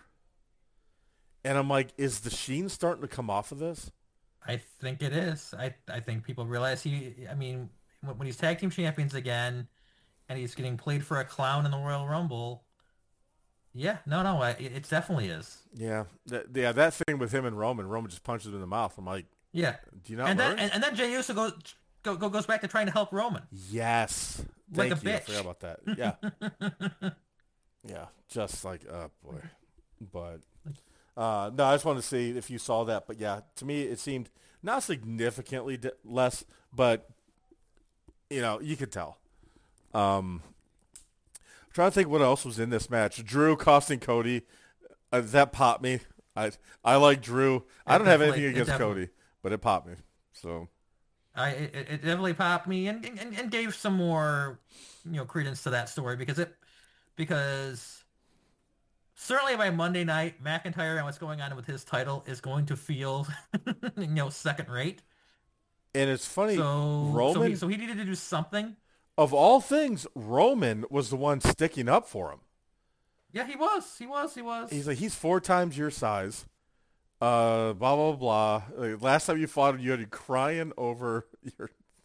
And I'm like, is the sheen starting to come off of this? I think it is. I I think people realize he. I mean, when, when he's tag team champions again, and he's getting played for a clown in the Royal Rumble. Yeah, no, no, I, it definitely is. Yeah, that, yeah, that thing with him and Roman. Roman just punches him in the mouth. I'm like, yeah. Do you not and learn? then and, and then Jey Uso goes go, go goes back to trying to help Roman. Yes, like Thank a you. bitch. I forgot about that. Yeah, yeah, just like oh boy, but. Uh, no, I just wanted to see if you saw that. But, yeah, to me it seemed not significantly di- less, but, you know, you could tell. Um, I'm trying to think what else was in this match. Drew costing Cody. Uh, that popped me. I I like Drew. It I don't have anything against Cody, but it popped me. So I it, it definitely popped me and, and, and gave some more, you know, credence to that story because it because... Certainly by Monday night, McIntyre and what's going on with his title is going to feel, you know, second rate. And it's funny, so, Roman, so he, so he needed to do something. Of all things, Roman was the one sticking up for him. Yeah, he was. He was. He was. He's like, he's four times your size. Uh, blah, blah, blah. Like, last time you fought him, you had you crying over your,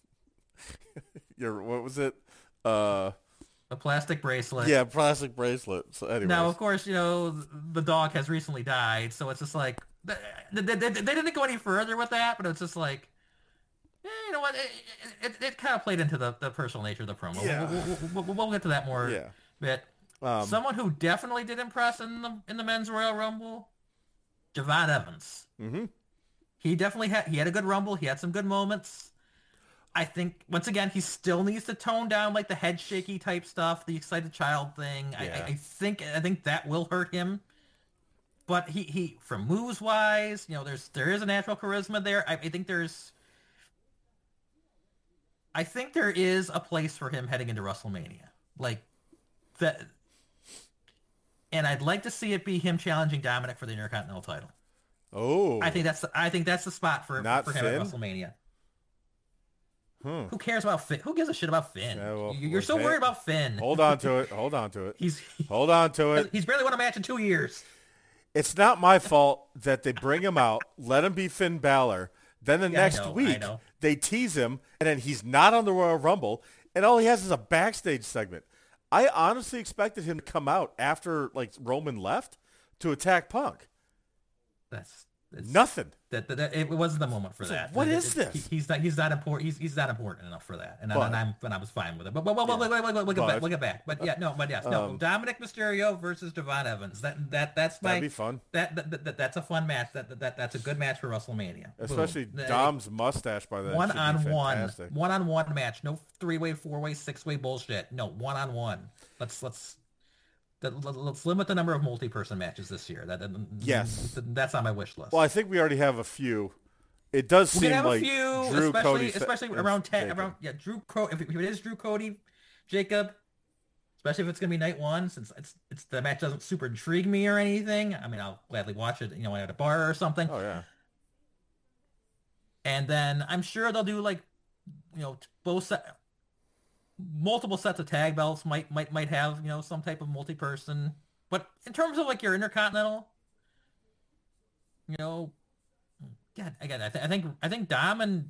your, what was it? Uh... A plastic bracelet. Yeah, plastic bracelet. So anyways. Now, of course, you know, the dog has recently died, so it's just like, they, they, they, they didn't go any further with that, but it's just like, eh, you know what, it, it, it kind of played into the, the personal nature of the promo. Yeah. We'll, we'll, we'll, we'll get to that more. Yeah. But um, someone who definitely did impress in the in the men's Royal Rumble, Javon Evans. Mm-hmm. He definitely had, he had a good Rumble. He had some good moments. I think, once again, he still needs to tone down like the head shaky type stuff, the excited child thing. Yeah. I, I think I think that will hurt him. But he, he from moves wise, you know, there's there is a natural charisma there. I, I think there's I think there is a place for him heading into WrestleMania. Like that, and I'd like to see it be him challenging Dominic for the Intercontinental title. Oh. I think that's the, I think that's the spot for, Not for him Finn? at WrestleMania. Hmm. Who cares about Finn? Who gives a shit about Finn? Yeah, well, You're so hey, worried about Finn. Hold on to it. Hold on to it. He's Hold on to it. he's barely won a match in two years. It's not my fault that they bring him out, let him be Finn Balor. Then the Yeah, I next know, I week, know. they tease him, and then he's not on the Royal Rumble, and all he has is a backstage segment. I honestly expected him to come out after like Roman left to attack Punk. That's, that's Nothing. That, that, that it wasn't the moment for So that. what It- is it- this? He, he's not. He's not important. He's, he's not important enough for that. And, But- I, and I'm and I was fine with it. But but, but, but Yeah. we'll, we'll, we'll, we'll, get But- back, we'll get back. But yeah, no. But yes, no. Um, Dominic Mysterio versus Devon Evans. That that that's my. That'd be fun. That, that, that that's a fun match. That, that, that that's a good match for WrestleMania. Especially Boom. Dom's mustache by then. One should be on one, fantastic. one on one match. No three way, four way, six way bullshit. No one on one. Let's let's That, let's limit the number of multi-person matches this year. That, that Yes. that's on my wish list. Well, I think we already have a few. It does We seem can have like a few, Drew, especially Cody, especially and around ten, Jacob. around yeah, Drew. If it, if it is Drew, Cody, Jacob, especially if it's gonna be night one, since it's it's the match doesn't super intrigue me or anything. I mean, I'll gladly watch it, you know, at a bar or something. Oh yeah. And then I'm sure they'll do like, you know, both set, multiple sets of tag belts might might might have, you know, some type of multi-person. But in terms of like your Intercontinental, you know, yeah, again, I, th- I think I think Dom and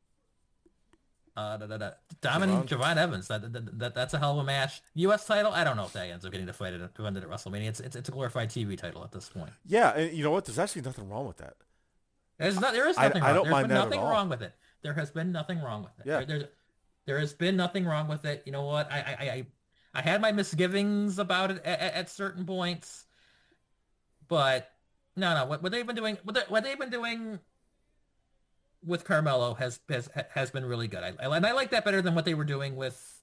uh, da, da, da, Dom Javon. and Javon Evans, that, that, that that's a hell of a match. U S title, I don't know if that ends up getting defended at, defended at WrestleMania. It's, it's it's a glorified T V title at this point. Yeah, and you know what? There's actually nothing wrong with that. There's not, there is I- nothing I wrong. don't There's mind been that at nothing all. wrong with it. There has been nothing wrong with it. Yeah. There, there's, there has been nothing wrong with it. You know what? I I I, I had my misgivings about it at, at certain points, but no, no. What, what they've been doing, what, they, what they've been doing with Carmelo has has has been really good. I, and I like that better than what they were doing with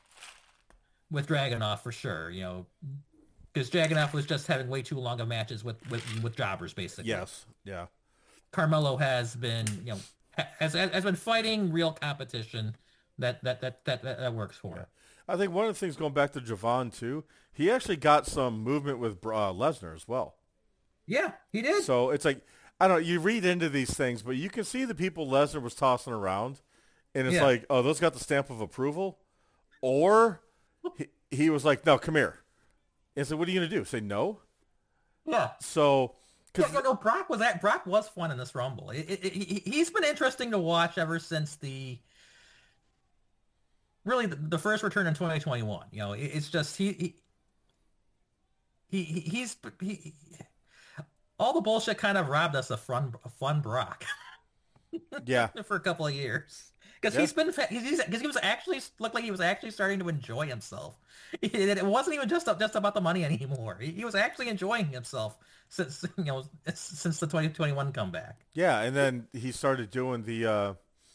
with Dragunov for sure. You know, because Dragunov was just having way too long of matches with with with jobbers basically. Yes. Yeah. Carmelo has been, you know, has has been fighting real competition that that that that, that works for him. I think one of the things going back to Javon too, he actually got some movement with uh, Lesnar as well. Yeah, he did. So it's like, I don't know, you read into these things, but you can see the people Lesnar was tossing around, and it's Yeah. like, oh, those got the stamp of approval, or he, he was like, no, come here. And so what are you gonna do? Say no? Yeah. So. Yeah, no, no, Brock was at Brock was fun in this Rumble. It, it, it, he- he's been interesting to watch ever since the really the, the first return in twenty twenty-one. You know, it, it's just he he, he he- he's he, all the bullshit kind of robbed us of fun of fun Brock Yeah. for a couple of years because Yeah. he's been fa- he's because he was actually looked like he was actually starting to enjoy himself. It, it wasn't even just just about the money anymore. He, he was actually enjoying himself since you know since the twenty twenty-one comeback. Yeah, and then he started doing the, uh,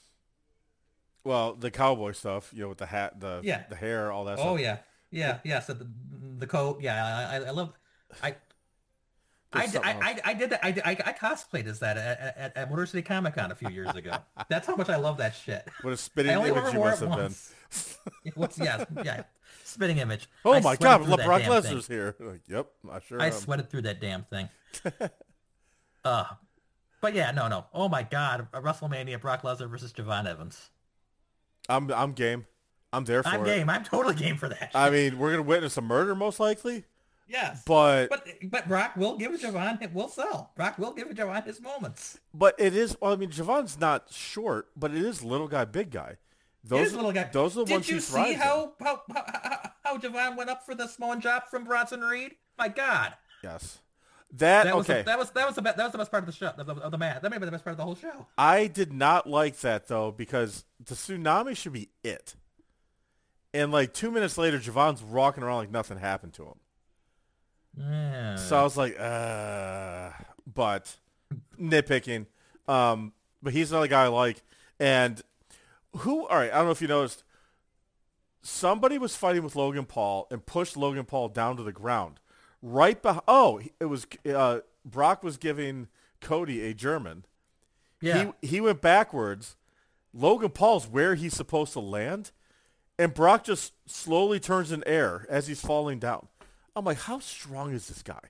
well, the cowboy stuff, you know, with the hat, the Yeah. the hair, all that Oh stuff. yeah, yeah, yeah. So the the coat, yeah, I I, I love, I. I, There's did- I, something else. I, I did that. I, did- I, I cosplayed as that at, at, at Motor City Comic Con a few years ago. That's how much I love that shit. What a I spitting only image ever you wore must it have been. once. It was, yeah, yeah. Spitting image. Oh I my sweated God, through that Brock damn thing. Lesnar's here. Like, yep, I sure I am. sweated through that damn thing. uh, but yeah, no, no. Oh my God, a WrestleMania, Brock Lesnar versus Javon Evans. I'm I'm game. I'm there for I'm it. game. I'm totally game for that. I mean, we're gonna witness a murder most likely, yes. but But but Brock will give Javon, it will sell. Brock will give Javon his moments. but it is. Well, I mean, Javon's not short, but it is little guy, big guy. Those His little guy. Those are the Did ones you he see thrives in. how how, how how how Javon went up for the Samoan drop from Bronson Reed? My God, Yes, that, that was okay. the, that was that was the best, that was the best part of the show of the, of the match. That may be the best part of the whole show. I did not like that though because the tsunami should be it, and like two minutes later, Javon's walking around like nothing happened to him. Yeah. So I was like, uh, but nitpicking. Um, but he's another guy I like. And who, all right, I don't know if you noticed, somebody was fighting with Logan Paul and pushed Logan Paul down to the ground. Right behind, oh, it was, uh, Brock was giving Cody a German. yeah. He, he went backwards. Logan Paul's where he's supposed to land. And Brock just slowly turns in air as he's falling down. I'm like, how strong is this guy?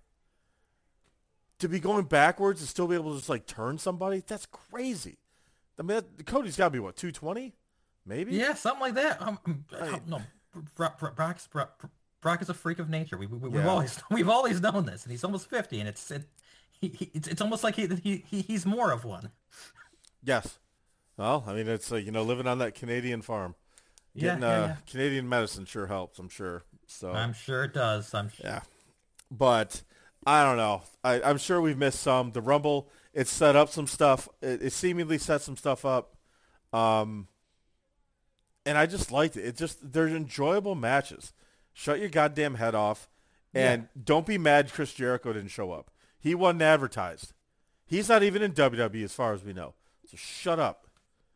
To be going backwards and still be able to just like turn somebody? That's crazy. I mean, that, Cody's got to be what, two twenty? Maybe? Yeah, something like that. Um, um, no, Brock, Brock, Brock's, Brock, Brock is a freak of nature. We, we, we've Yeah. always we've always known this, and he's almost fifty, and it's it, he, he, it's, it's almost like he, he he he's more of one. Yes. Well, I mean, it's like, you know, living on that Canadian farm. Yeah, Getting yeah, uh, yeah. Canadian medicine sure helps, I'm sure. So I'm sure it does. I'm sure. yeah. But I don't know. I, I'm sure we've missed some. The Rumble, it set up some stuff. It, it seemingly set some stuff up. Um, and I just liked it. It just, they're enjoyable matches. Shut your goddamn head off. And don't be mad Chris Jericho didn't show up. He wasn't advertised. He's not even in W W E as far as we know. So shut up.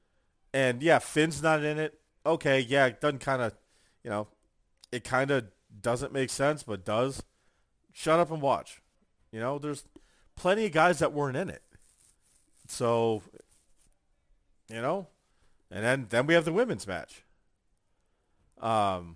And yeah, Finn's not in it. Okay, yeah, it doesn't kind of, you know, it kind of doesn't make sense but does, shut up and watch. You know, there's plenty of guys that weren't in it. So, you know, and then, then we have the women's match. Um,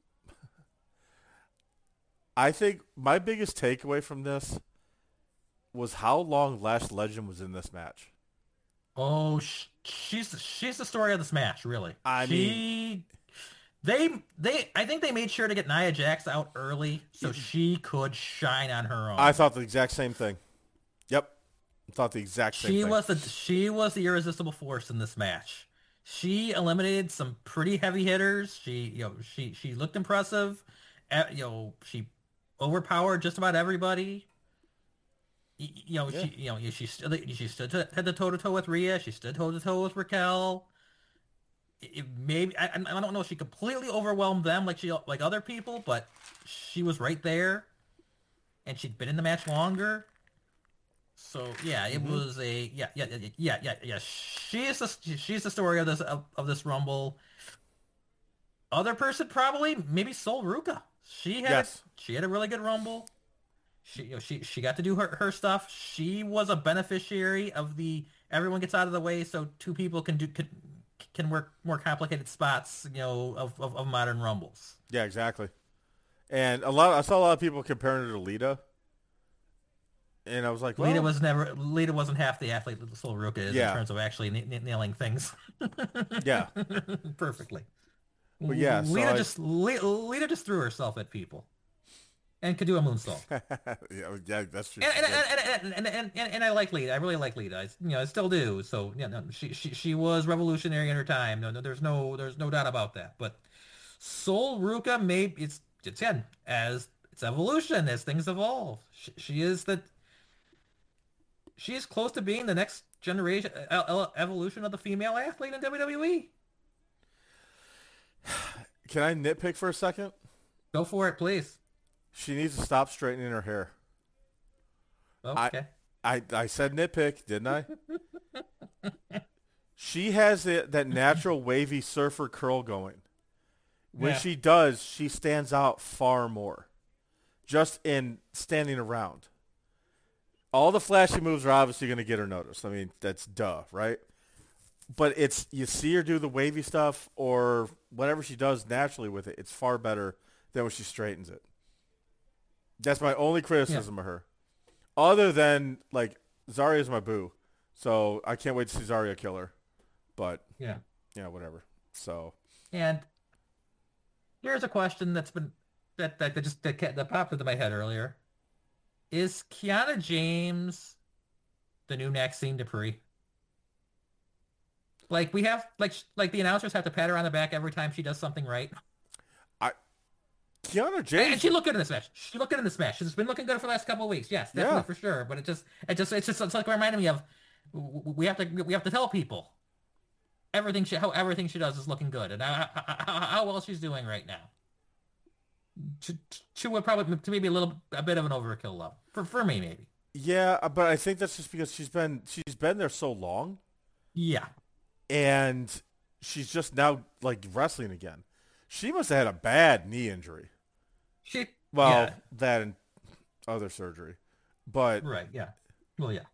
I think my biggest takeaway from this was how long Lash Legend was in this match. Oh, sh- she's she's the story of this match, really. I she, mean, they they I think they made sure to get Nia Jax out early so she could shine on her own. I thought the exact same thing. Yep, I thought the exact same she thing. was the she was the irresistible force in this match. She eliminated some pretty heavy hitters. She you know she she looked impressive. Uh, you know she overpowered just about everybody. You know, yeah. she, you know, she stood, she stood head to toe to toe with Rhea. She stood toe to toe with Raquel. It, maybe I, I don't know if she completely overwhelmed them like she like other people, but she was right there, and she'd been in the match longer. So yeah, it mm-hmm. was a yeah yeah yeah yeah yeah yeah. She is the she's the story of this of, of this Rumble. Other person probably maybe Sol Ruca. She had yes. she had a really good Rumble. She, you know, she she got to do her, her stuff. She was a beneficiary of the everyone gets out of the way so two people can do can, can work more complicated spots, you know, of, of, of modern Rumbles. Yeah, exactly. And a lot I saw a lot of people comparing her to Lita. And I was like, well, Lita was never Lita wasn't half the athlete that Sol Ruca is yeah. in terms of actually n- n- nailing things. yeah. Perfectly. But yeah, Lita so just I... Lita just threw herself at people. And could do a moonsault. yeah, yeah, that's true. And and, and, and, and, and, and I like Lita. I really like Lita. I, you know, I still do. So, yeah, no, she, she she was revolutionary in her time. No, no, there's no there's no doubt about that. But Sol Ruca, maybe it's it's again as it's evolution as things evolve. She, she is the she is close to being the next generation evolution of the female athlete in W W E. Can I nitpick for a second? Go for it, please. She needs to stop straightening her hair. Okay. I, I, I said nitpick, didn't I? She has it, that natural wavy surfer curl going. When yeah. she does, she stands out far more. Just in standing around. All the flashy moves are obviously going to get her noticed. I mean, that's duh, right? But it's you see her do the wavy stuff or whatever she does naturally with it, it's far better than when she straightens it. That's my only criticism yeah. of her. Other than, like, Zarya's my boo. So I can't wait to see Zarya kill her. But, yeah, yeah, whatever. So. And here's a question that's been, that, that, that just, that, that popped into my head earlier. Is Kiana James the new Maxine Dupree? Like, we have, like, like the announcers have to pat her on the back every time she does something right. Kiana James, and she looked good in this match. She looked good in this match. She's been looking good for the last couple of weeks. Yes, definitely yeah. for sure. But it just, it just, it's just, it's like reminding me of we have to, we have to tell people everything she, how everything she does is looking good, and how, how, how well she's doing right now. To, to would probably to maybe a little, a bit of an overkill level for for me maybe. Yeah, but I think that's just because she's been she's been there so long. Yeah, and she's just now like wrestling again. She must have had a bad knee injury. She well yeah. that and other surgery, but right, yeah, well, yeah.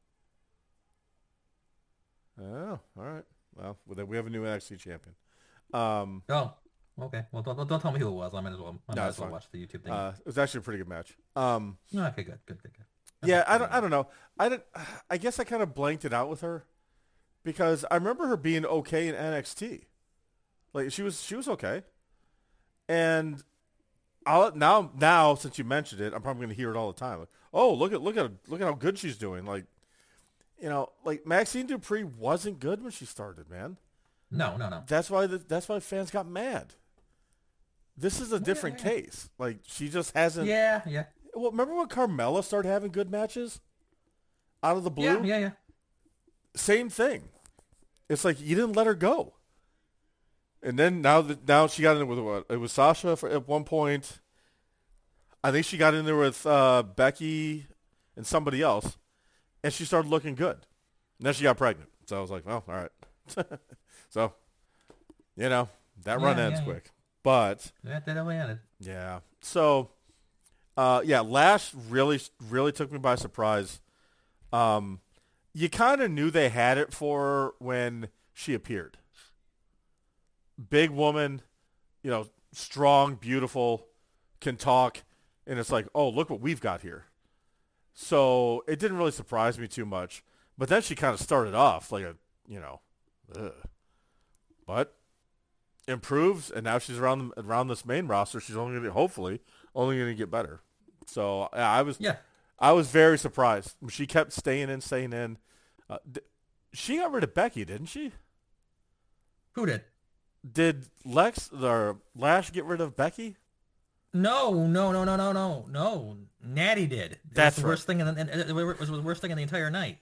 Oh, all right. Well, we have a new N X T champion. Um, oh, okay. Well, don't, don't tell me who it was. I might as well. I might no, as well fine. watch the YouTube thing. Uh, it was actually a pretty good match. Um, okay, good, good, good, good. Yeah, I don't. I don't know. I don't. I guess I kind of blanked it out with her because I remember her being okay in N X T. Like she was, she was okay. And I'll, now, now since you mentioned it, I'm probably going to hear it all the time. Like, oh, look at, look at, look at how good she's doing. Like, you know, like Maxine Dupree wasn't good when she started, man. No, no, no. That's why the, that's why fans got mad. This is a different yeah, yeah. case. Like she just hasn't. Yeah, yeah. Well, remember when Carmella started having good matches out of the blue? Yeah, yeah, yeah. Same thing. It's like you didn't let her go. And then now that now she got in with what? It was Sasha for, at one point. I think she got in there with uh, Becky and somebody else, and she started looking good. And then she got pregnant. So I was like, well, all right. So, you know, that yeah, run ends yeah, quick. But that that way ended. yeah, So, uh, yeah, Lash really, really took me by surprise. Um, you kind of knew they had it for her when she appeared. Big woman, you know, strong, beautiful, can talk, and it's like, oh, look what we've got here. So it didn't really surprise me too much. But then she kind of started off like a, you know, ugh. But improves, and now she's around around this main roster. She's only going to, hopefully, only going to get better. So yeah, I was, Yeah. I was very surprised. She kept staying in, staying in. Uh, d- she got rid of Becky, didn't she? Who did? Did Lex or Lash get rid of Becky? No, no, no, no, no, no, no. Natty did. It That's was the worst right. thing, in the, it was the worst thing in the entire night.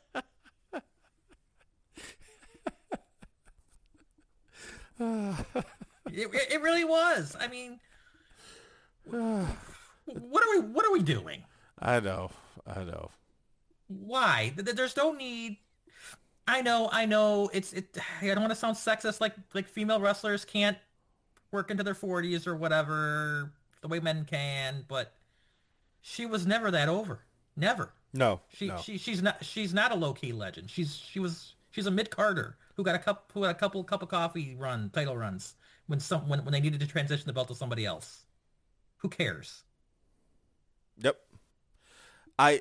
it, it, it really was. I mean, what are we? What are we doing? I know, I know. Why? There's no need. I know, I know. It's it. I don't want to sound sexist, like like female wrestlers can't work into their forties or whatever the way men can, but she was never that over. Never. No, She no. she she's not she's not a low key legend. She's she was she's a mid Carter who got a cup who had a couple cup of coffee run title runs when some when, when they needed to transition the belt to somebody else. Who cares? Yep. I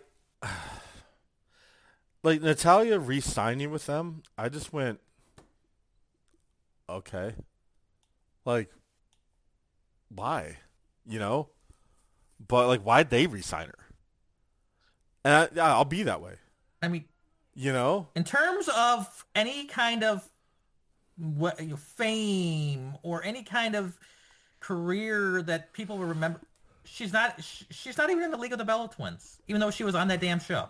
like Natalia re-signing with them. I just went, okay. Like, why? You know? But like, why'd they re-sign her? And I, yeah, I'll be that way. I mean, You know? in terms of any kind of what you know, fame or any kind of career that people will remember, she's not. sh- She's not even in the League of the Bella Twins, even though she was on that damn show.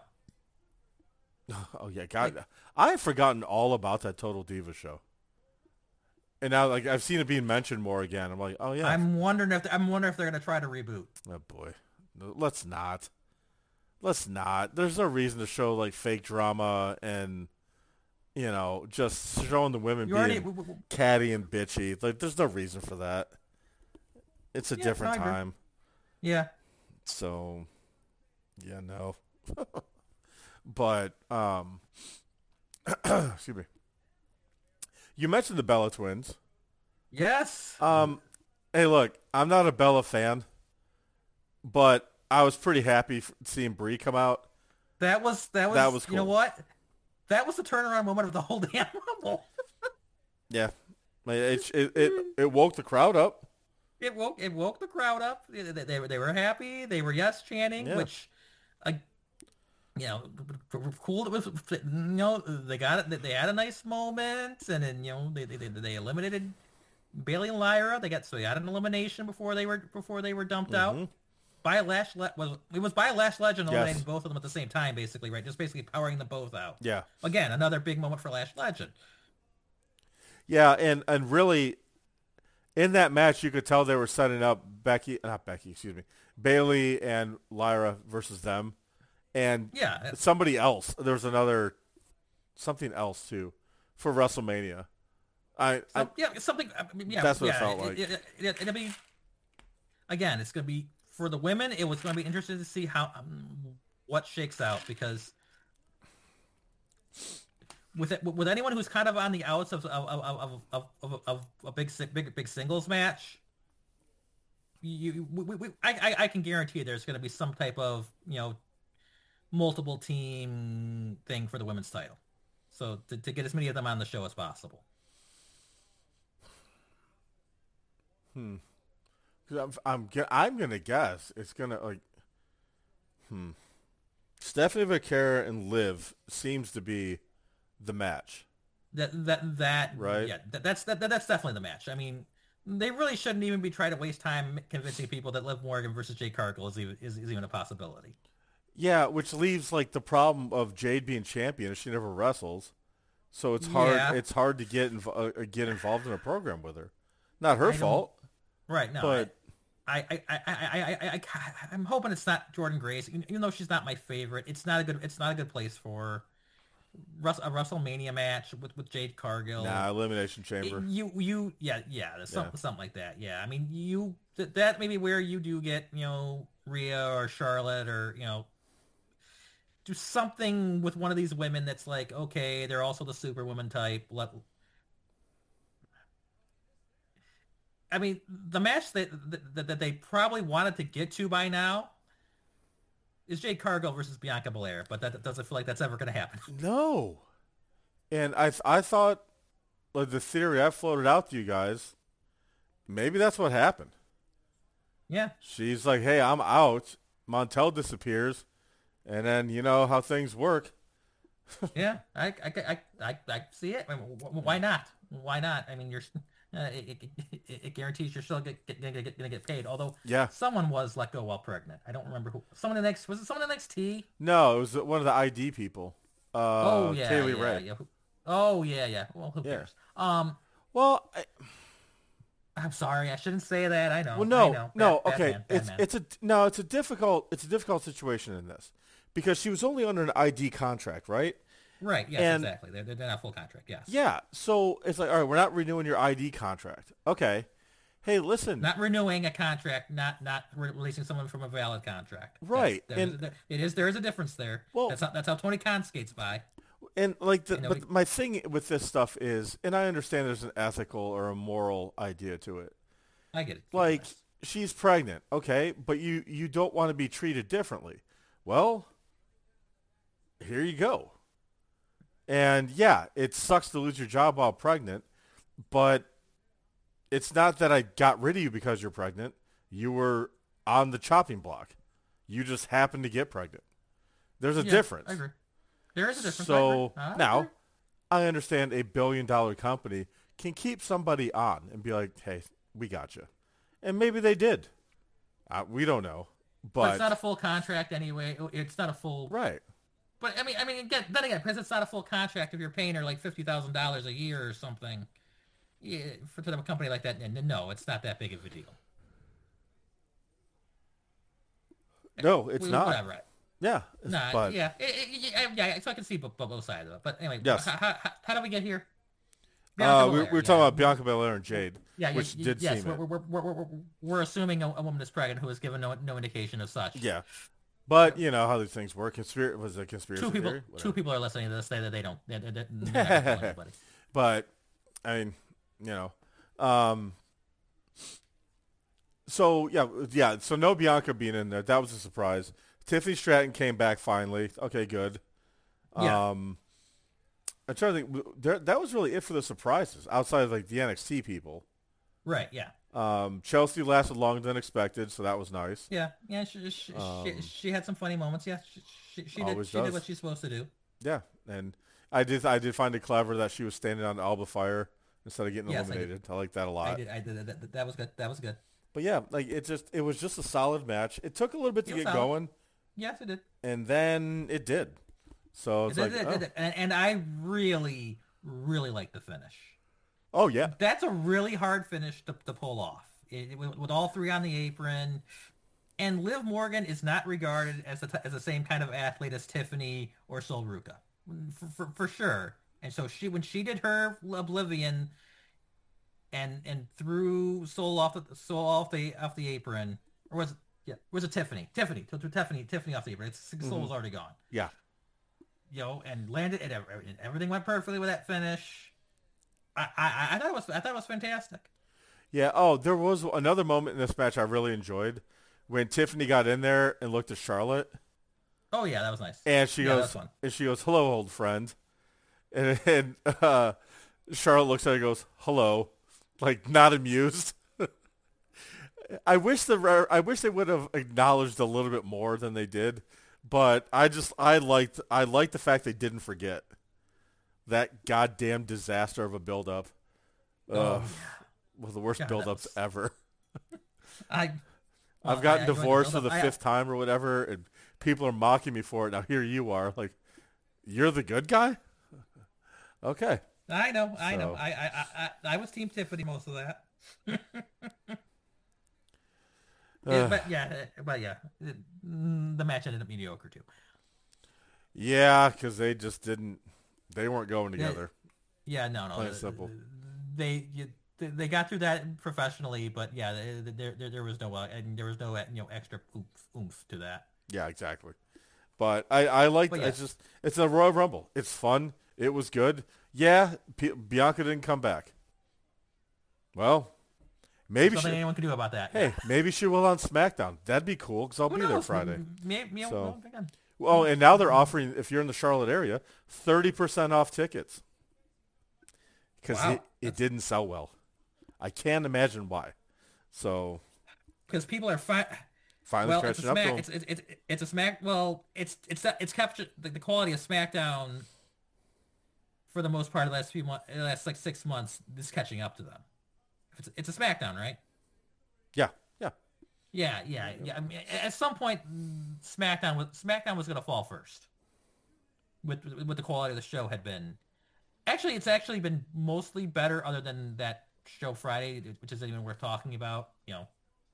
Oh yeah, God, I've forgotten all about that Total Diva show. And now, like, I've seen it being mentioned more again. I'm like, oh yeah. I'm wondering if I'm wondering if they're gonna try to reboot. Oh boy, no, let's not. Let's not. There's no reason to show like fake drama and, you know, just showing the women You being already. w- w- catty and bitchy. Like, there's no reason for that. It's a Yeah, different I agree. time. Yeah. So, yeah, no. But, um, excuse me. You mentioned the Bella Twins. Yes. Um, hey, look, I'm not a Bella fan, but I was pretty happy f- seeing Brie come out. That was that was, That was you know cool. what? That was the turnaround moment of the whole damn Rumble. Yeah, Like, it, it it it woke the crowd up. It woke it woke the crowd up. They, they, they were they were happy. They were yes chanting, Yeah. which, uh, you know, cool. It was, you know, they got it. They had a nice moment, and then you know they they, they eliminated Bailey and Lyra. They got so they got an elimination before they were before they were dumped out. By Lash Le- was it was by Lash Legend eliminating Yes. both of them at the same time, basically, right? Just basically powering them both out. Yeah. Again, another big moment for Lash Legend. Yeah, and, and really, in that match, you could tell they were setting up Becky, not Becky, excuse me, Bailey and Lyra versus them, and Yeah. somebody else. There was another, something else too, for WrestleMania. I, I Um, yeah, something. I mean, yeah, That's what it yeah, felt like. It, it, it, it'll be again. It's going to be for the women. It was going to be interesting to see how um, what shakes out because with it, with anyone who's kind of on the outs of of of of, of, of a big si- big big singles match, you we, we, I, I I can guarantee there's going to be some type of you know multiple team thing for the women's title. So to, to get as many of them on the show as possible. Hmm. 'Cause I'm, I'm, gue- I'm gonna guess it's gonna like, hmm. Stephanie Vaquera and Liv seems to be the match. That that that Right. Yeah, that, that's that, that's definitely the match. I mean, they really shouldn't even be trying to waste time convincing people that Liv Morgan versus Jade Cargill is even is, is even a possibility. Yeah, which leaves like the problem of Jade being champion and she never wrestles, so it's hard. Yeah. It's hard to get inv- uh, get involved in a program with her. Not her I don't- fault, Right? No, but I I, I, I, I, I, I I'm hoping it's not Jordan Grace, even though she's not my favorite. It's not a good it's not a good place for Rus- a WrestleMania match with, with Jade Cargill. nah, Elimination Chamber. You you yeah yeah, there's some, Yeah. something like that. Yeah, I mean you th- that may be where you do get, you know, Rhea or Charlotte or, you know, do something with one of these women that's like, okay, they're also the superwoman type. Let, I mean, the match that, that that they probably wanted to get to by now is Jade Cargill versus Bianca Belair, but that doesn't feel like that's ever going to happen. No. And I I thought, like the theory I floated out to you guys, maybe that's what happened. Yeah. She's like, hey, I'm out. Montel disappears. And then you know how things work. yeah, I, I, I, I, I see it. I mean, why not? Why not? I mean, you're, uh, it, it, it guarantees you're still going to get paid. Although, yeah, someone was let go while pregnant. I don't remember who. Someone in next was it someone in N X T? No, it was one of the I D people. Uh, oh yeah, Kaylee yeah, Ray. yeah. Oh yeah, yeah. Well, who yeah. cares? Um. Well, I, I'm sorry. I shouldn't say that. I know. Well, no, I know. no. Bad, okay, Batman, it's Batman. it's a no. It's a difficult. It's a difficult situation in this because she was only under an I D contract, right? Right. Yes. And, exactly. They're they're not full contract. Yes. Yeah. So it's like, all right, we're not renewing your I D contract. Okay. Hey, listen. Not renewing a contract, not not re- releasing someone from a valid contract. Right. That's, and there, it is there is a difference there. Well, that's how that's how Tony Khan skates by. And like, the, you know, but we, my thing with this stuff is, and I understand there's an ethical or a moral idea to it. I get it. Like, she's pregnant, okay, but you you don't want to be treated differently. Well, here you go. And yeah, it sucks to lose your job while pregnant, but it's not that I got rid of you because you're pregnant. You were on the chopping block. You just happened to get pregnant. There's a yeah, difference. I agree. There is a difference. So I I now, agree. I understand a billion dollar company can keep somebody on and be like, hey, we got you. And maybe they did. Uh, we don't know. But, but it's not a full contract anyway. It's not a full right. But I mean, I mean, again, then again, because it's not a full contract, if you're paying her like fifty thousand dollars a year or something, yeah, for to a company like that, and no, it's not that big of a deal. No, it's we, not. Whatever. Yeah. Nah, but, yeah, it, it, yeah, yeah. So I can see both, both sides of it. But anyway, yes. how, how, how did we get here? Uh, we, we were talking yeah. about Bianca Belair and Jade, yeah, which yeah, did yes, seem we're, we're, we're, we're, we're assuming a, a woman is pregnant who has given no, no indication of such. Yeah. But you know how these things work. Conspir- was it a conspiracy two people, theory? two people are listening to this say that they don't. They, they, they're not gonna tell anybody. But I mean, you know, um, so yeah, yeah. So no Bianca being in there, that was a surprise. Tiffany Stratton came back finally. Okay, good. Yeah. Um, I'm trying to think. There, that was really it for the surprises outside of like the N X T people. Right. Yeah. Um, Chelsea lasted longer than expected, so that was nice. Yeah, yeah, she she, Um, she, she had some funny moments. Yeah, she she, she did always she does. did what she's supposed to do. Yeah, and I did I did find it clever that she was standing on Alba Fire instead of getting Yes, I did. eliminated. I, like that a lot. I did. I did. That, that was good. That was good. But yeah, like it just it was just a solid match. It took a little bit to It was get solid. going, Yes, it did. and then it did. So it's It like, did, it oh. did, it. And, and I really, really like the finish. oh yeah, That's a really hard finish to, to pull off. It, it- with, with all three on the apron. And Liv Morgan is not regarded as the, as the same kind of athlete as Tiffany or Sol Ruca, for, for, for sure. And so she, when she did her Oblivion, and and threw Sol off the Sol off the off the apron, or was it, yeah, was it Tiffany? Tiffany, to, to Tiffany, Tiffany off the apron. It's, Sol Mhm. was already gone. yeah. You know, and landed, and everything went perfectly with that finish. I, I, I thought it was, I thought it was fantastic. Yeah. Oh, there was another moment in this match I really enjoyed when Tiffany got in there and looked at Charlotte, Oh yeah, that was nice. and she Yeah, that was goes, fun. and she goes, "Hello, old friend," and, and uh, Charlotte looks at her and goes, "Hello," like not amused. I wish the I wish they would have acknowledged a little bit more than they did, but I just I liked I liked the fact they didn't forget that goddamn disaster of a build up. Oh, Uh, yeah. one of the worst God, build that ups was- ever. I, I've well, gotten I- I enjoyed the divorced for the build-up. I- fifth time or whatever, and people are mocking me for it. Now here you are, like, you're the good guy? Okay. I know, I So- know. I, I, I, I I was Team Tiffany most of that. Yeah, Uh, but yeah, uh, but yeah, it- mm, the match ended up mediocre too. yeah, because they just didn't, they weren't going Yeah. together. Yeah, no, no. Plain and the- simple. They, you, they, they got through that professionally, but yeah, there there, there was no uh, and there was no you know extra oomph, oomph to that. Yeah, exactly. But I, I liked But it. yeah, It's just it's a Royal Rumble. It's fun. It was good. Yeah, P- Bianca didn't come back. Well, there's maybe nothing she. anyone can do about that. Yeah. Hey, maybe she will on SmackDown. That'd be cool because I'll Who be there knows? Friday. Maybe, So- well, again, Oh, and now they're offering, if you're in the Charlotte area, thirty percent off tickets because Wow, it, it didn't sell well. I can't imagine why. So because people are fi- finally well, it's a scratching up to smack. them. It's, it's it's it's a smack. Well, it's it's it's captured the, the quality of SmackDown for the most part of the last few months, last like six months. This is catching up to them. It's it's a SmackDown, right? Yeah, yeah. Yeah, yeah, yeah. I mean, at some point, mm, SmackDown was SmackDown was going to fall first. With with the quality of the show had been, actually, it's actually been mostly better, other than that show Friday, which isn't even worth talking about. You know,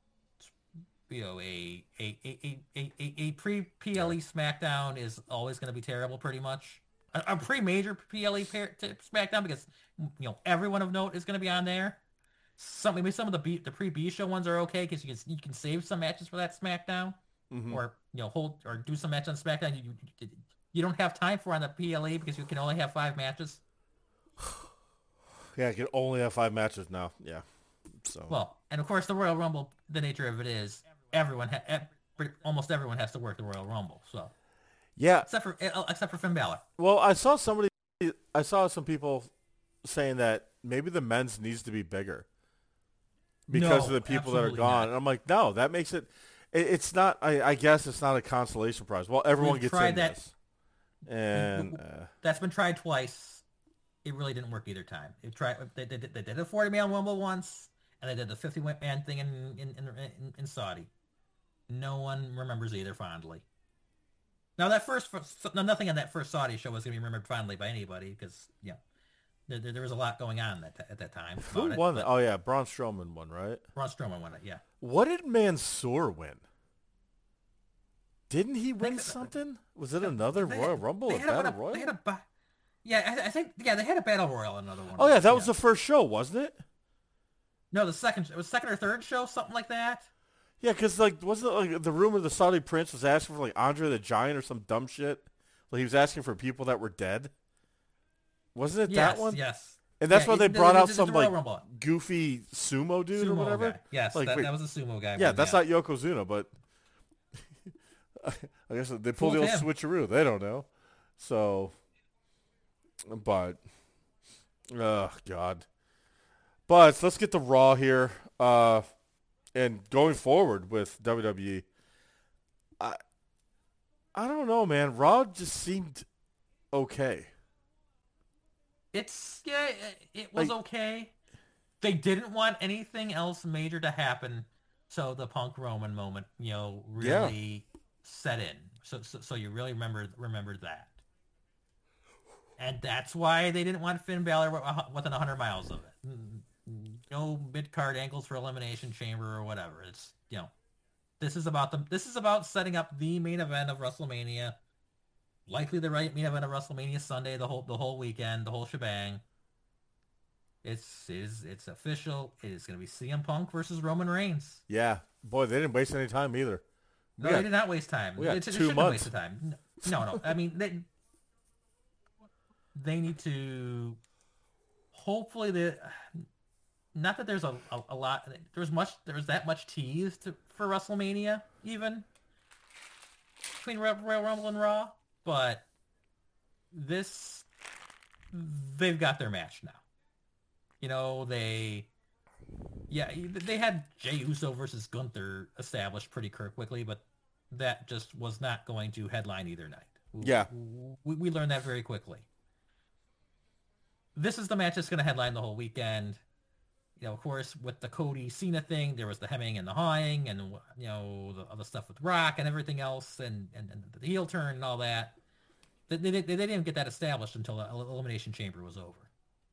you know, a a a a a, a, a pre P L E SmackDown is always going to be terrible, pretty much. A, a pre major P L E par- t- SmackDown, because you know everyone of note is going to be on there. Some maybe some of the B, the pre B show ones are okay because you can you can save some matches for that SmackDown, Mhm. or you know hold or do some match on SmackDown you, you you don't have time for on the P L E because you can only have five matches. Yeah, I can only have five matches now. Yeah. So Well, and of course the Royal Rumble, the nature of it is everyone ha- ev- almost everyone has to work the Royal Rumble. So yeah. except for uh, except for Finn Balor. Well, I saw somebody. I saw some people saying that maybe the men's needs to be bigger because No, of the people that are absolutely gone. not. And I'm like, no, that makes it. it it's not. I, I guess it's not a consolation prize. Well, everyone We've gets tried in that. this, and uh, That's been tried twice. It really didn't work either time. It tried. They, they, they did a forty man Rumble once, and they did the fifty man thing in in, in in in Saudi. No one remembers either fondly. Now that first, no, nothing on that first Saudi show was going to be remembered fondly by anybody because yeah, there, there, there was a lot going on at, at that time. who about it, won but that? Oh yeah, Braun Strowman won, right? Braun Strowman won it. Yeah. What did Mansoor win? Didn't he win that- something? Was it another They Royal had- Rumble they or had a- Battle Royal? They had a, ba- yeah, I, I think yeah they had a Battle Royal, another one. Oh yeah, that was the first show, wasn't it? no the second. It was second or third show, something like that. Yeah, because like wasn't it like the rumor the Saudi prince was asking for like Andre the Giant or some dumb shit? Like he was asking for people that were dead. Wasn't it Yes, that one? yes. And that's Yeah, why they it- brought it- out it's some the Royal like Rumble. goofy sumo dude or Sumo whatever. guy. Yes, Like, that, wait, that was a sumo guy. yeah, one, that's not Yokozuna, but I guess they pulled the Fooled old him. switcheroo. They don't know. So, but, oh God. But let's get to Raw here. Uh, and going forward with W W E, I, I don't know, man. Raw just seemed okay. It's yeah, it, it was Like- okay. They didn't want anything else major to happen, so the Punk Roman moment, you know, Yeah. really set in. So, so, so you really remember remembered that, and that's why they didn't want Finn Balor wi- within a hundred miles of it. Mm, No mid card angles for Elimination Chamber or whatever. It's you know, this is about the this is about setting up the main event of WrestleMania. Likely the right main event of WrestleMania Sunday, the whole the whole weekend, the whole shebang. It's is it's official. It is going to be C M Punk versus Roman Reigns. Yeah. Boy, they didn't waste any time either. We No, got- they did not waste time. we got it, it two shouldn't have months. wasted time. No, no. I mean, they they need to. Hopefully, the not that there's a, a, a lot. There's much. There's that much tease to, for WrestleMania even between Royal Royal Rumble and Raw, but this they've got their match now. You know, they, yeah, they had Jey Uso versus Gunther established pretty quickly, but that just was not going to headline either night. Yeah. We, we learned that very quickly. This is the match that's going to headline the whole weekend. You know, of course, with the Cody Cena thing, there was the hemming and the hawing and, you know, the other stuff with Rock and everything else and, and, and the heel turn and all that. They, they, they didn't get that established until the Elimination Chamber was over.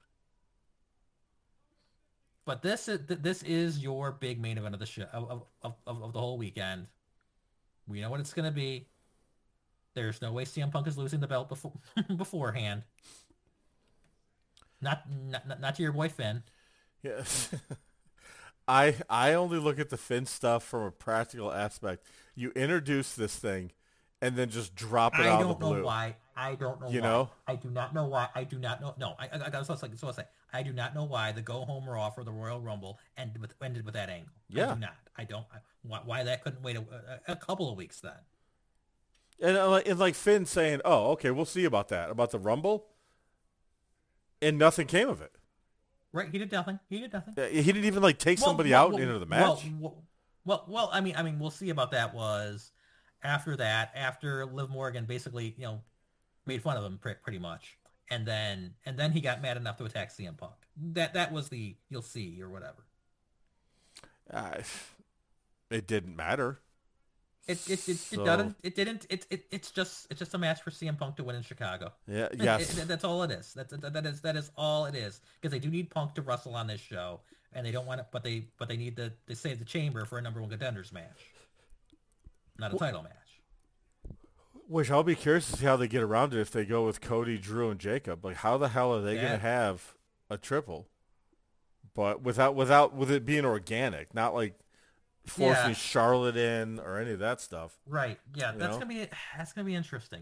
But this is this is your big main event of the show of of, of, of the whole weekend. We know what it's gonna be. There's no way C M Punk is losing the belt before beforehand. Not, not not to your boy Finn. Yeah. I I only look at the Finn stuff from a practical aspect. You introduce this thing, and then just drop it I out of the don't know blue. why. I don't know You why. know? I do not know why. I do not know. No, I, I, I got so like so I say. I do not know why the go home Raw for the Royal Rumble ended with ended with that angle. I Yeah. do not. I don't. I, why, why that couldn't wait a, a, a couple of weeks then? And, uh, like- and like Finn saying, "Oh, okay, we'll see about that about the Rumble," and nothing came of it. Right? He did nothing. He did nothing. Uh, He didn't even like take Well, somebody well, out well, into the well, match. well, well, well, I mean, I mean, we'll see about that. Was after that, after Liv Morgan basically, you know, made fun of him pre- pretty much, and then and then he got mad enough to attack C M Punk. That that was the you'll see or whatever. Uh, it didn't matter. It it, it, So- it doesn't it didn't it, it it's just it's just a match for C M Punk to win in Chicago. Yeah. It- Yes. it- that's all it is. That's that, that is that is all it is because they do need Punk to wrestle on this show, and they don't want it, but they but they need to they save the chamber for a number one contenders match, not a title match. Which I'll be curious to see how they get around it if they go with Cody, Drew, and Jacob. Like, how the hell are they Yeah. going to have a triple, but without without with it being organic, not like forcing Yeah. Charlotte in or any of that stuff. Right. Yeah, You that's know? gonna be that's gonna be interesting.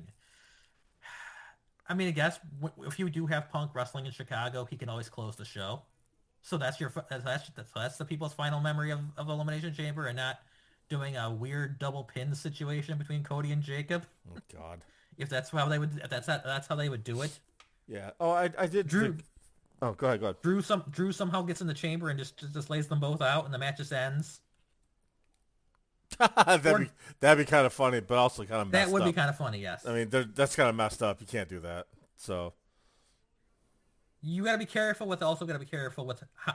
I mean, I guess w- if you do have Punk wrestling in Chicago, he can always close the show. So that's your that's that's, that's, that's the people's final memory of, of Elimination Chamber, and not doing a weird double pin situation between Cody and Jacob. Oh God. If that's how they would if that's how, that's how they would do it. Yeah. Oh, I I did. Drew think- Oh, go ahead. Go ahead. Drew some Drew somehow gets in the chamber and just just, just lays them both out, and the match just ends. that'd Or- be that'd be kind of funny, but also kind of messed That would up. be kind of funny. Yes. I mean, they're- that's kind of messed up. You can't do that. So You got to be careful with. Also, got to be careful with how,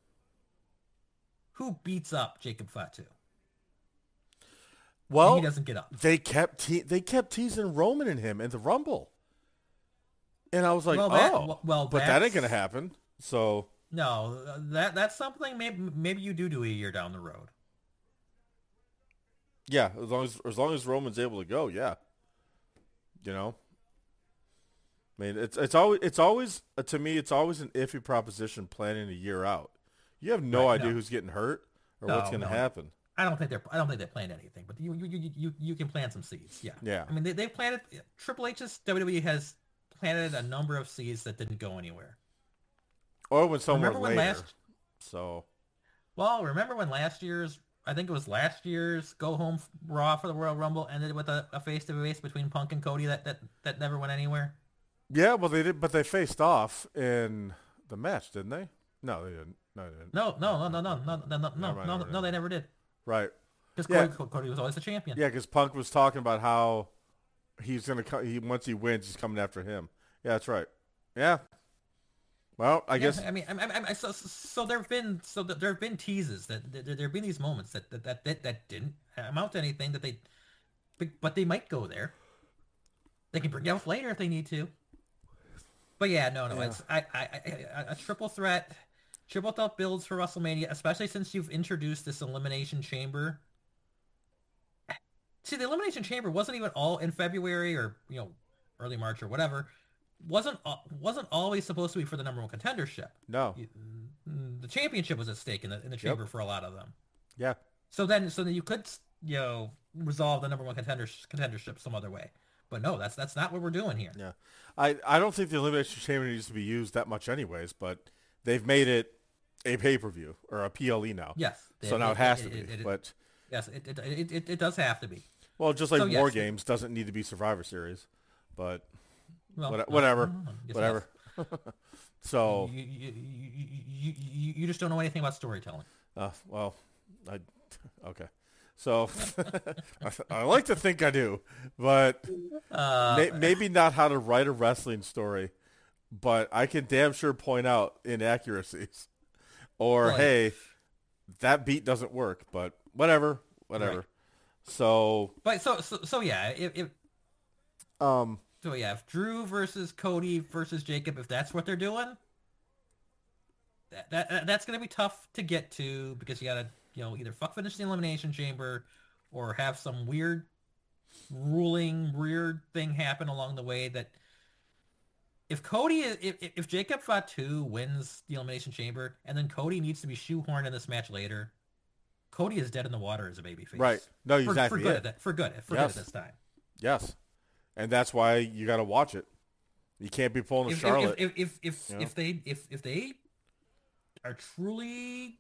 who beats up Jacob Fatu. well, he doesn't get up. they kept te- they kept teasing Roman and him in the Rumble, and I was like, Well, that- oh, well, but that ain't that's- gonna happen. So No, that that's something maybe maybe you do do a year down the road. yeah, as long as as long as Roman's able to go, yeah, you know. I mean, it's it's always it's always uh, to me it's always an iffy proposition planning a year out. You have no Right, idea no. who's getting hurt or No, what's going to no. happen. I don't think they're I don't think they planned anything, but you you you you, you can plant some seeds. Yeah. Yeah. I mean, they they planted Triple H's W W E has planted a number of seeds that didn't go anywhere. Or when somewhere Remember when later. last So Well, remember when last year's, I think it was last year's Go Home Raw for the Royal Rumble ended with a, a face-to-face between Punk and Cody that, that, that never went anywhere? yeah, well they did, but they faced off in the match, didn't they? No, they didn't. No, they didn't. No, no, no, no, no, no, no, no, Never no, mind, no, never no, they mind. never did. Right. Because Yeah. Cody, Cody was always the champion. Yeah, because Punk was talking about how he's gonna co- he once he wins, he's coming after him. Yeah, that's right. Yeah. Well, I Yeah, guess I mean, I, I, I, so, so there have been so there have been teases that there, there have been these moments that that, that that that didn't amount to anything that they, but they might go there. They can bring it up later if they need to. But yeah, no, no, Yeah. it's I, I, I, a triple threat, triple threat builds for WrestleMania, especially since you've introduced this Elimination Chamber. See, the Elimination Chamber wasn't even all in February or you know early March or whatever. wasn't al- wasn't always supposed to be for the number one contendership. no. You- mm, The championship was at stake in the in the chamber for a lot of them. Yeah. So then, so then you could you know resolve the number one contender contendership some other way. But no, that's that's not what we're doing here. Yeah. I, I don't think the Elimination Chamber needs to be used that much anyways, but they've made it a pay-per-view or a P L E now. Yes. So now it has to be. it- it- But, yes, it, it, it, it, it does have to be. well, just like So, War yes. Games doesn't need to be Survivor Series. But Well, what- no, whatever. no, no, no, yes, whatever. So, yes. You, you, you, you, you, you just don't know anything about storytelling. uh, well, I, okay. So, I, I like to think I do, but Uh, may, maybe not how to write a wrestling story, but I can damn sure point out inaccuracies. Or, Well, hey, that beat doesn't work, but whatever, whatever. Right. So, but so, so, so yeah, if, if um, so, yeah, if Drew versus Cody versus Jacob, if that's what they're doing, that, that that's gonna be tough to get to because you gotta, you know, either fuck finish the Elimination Chamber or have some weird ruling, weird thing happen along the way that if Cody is if, if Jacob Fatu wins the Elimination Chamber and then Cody needs to be shoehorned in this match later, Cody is dead in the water as a babyface. Right. No, for, exactly. For good, it. at that, for good, for yes. good at this time. Yes, and that's why you got to watch it. You can't be pulling a if, Charlotte. If if if if, you know? if they if if they are truly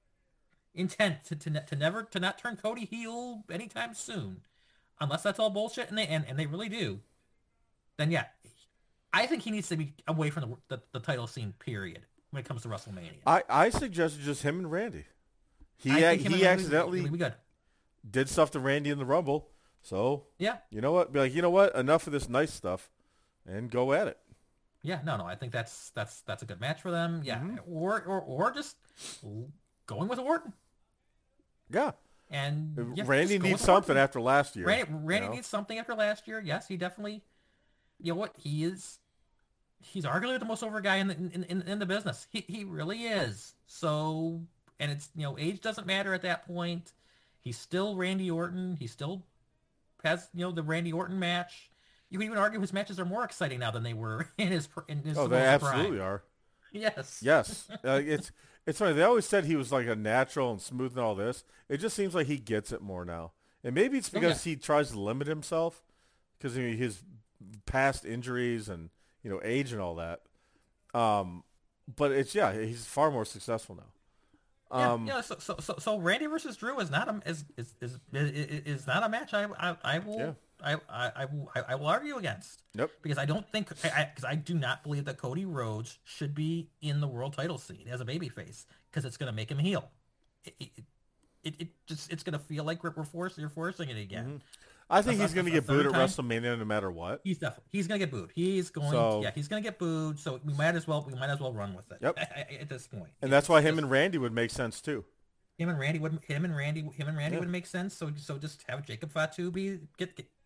intent to, to to never to not turn Cody heel anytime soon, unless that's all bullshit, and they and, and they really do, then yeah, I think he needs to be away from the the, the title scene. Period. When it comes to WrestleMania, I I suggested just him and Randy. He I ac- he accidentally would be good. did stuff to Randy in the Rumble. So Yeah, you know what? Be like, you know what? Enough of this nice stuff, and go at it. yeah. No, no. I think that's that's that's a good match for them. Yeah, Mm-hmm. or or or just going with Orton. Yeah. And yeah, Randy just go needs with something Orton. after last year. Randy, Randy you know? needs something after last year. Yes, he definitely. You know what? He is. He's arguably the most over guy in the in, in, in the business. He he really is. So, and it's you know age doesn't matter at that point. He's still Randy Orton. He still has you know the Randy Orton match. You can even argue his matches are more exciting now than they were in his in his. Oh, they most absolutely prime. are. Yes. Yes. uh, it's it's funny. They always said he was like a natural and smooth and all this. It just seems like he gets it more now. And maybe it's because oh, yeah. he tries to limit himself because I mean, his past injuries and you know age and all that. Um, but it's yeah, he's far more successful now. Um, yeah, yeah so, so so so Randy versus Drew is not a is is is, is, is not a match I I, I will Yeah. I, I, I, will, I will argue against. Yep. Because I don't think because I, I, I do not believe that Cody Rhodes should be in the world title scene as a babyface because it's going to make him heel. It, it, it, it just it's going to feel like we're, we're forcing you're forcing it again. Mm-hmm. I think a, he's going to get booed at WrestleMania no matter what. He's definitely he's going to get booed. He's going so, yeah he's going to get booed. So we might as well we might as well run with it. Yep. At this point. And that's why him and Randy would make sense too. Him and Randy would him and Randy him and Randy yeah. would make sense. So so just have Jacob Fatu be get. get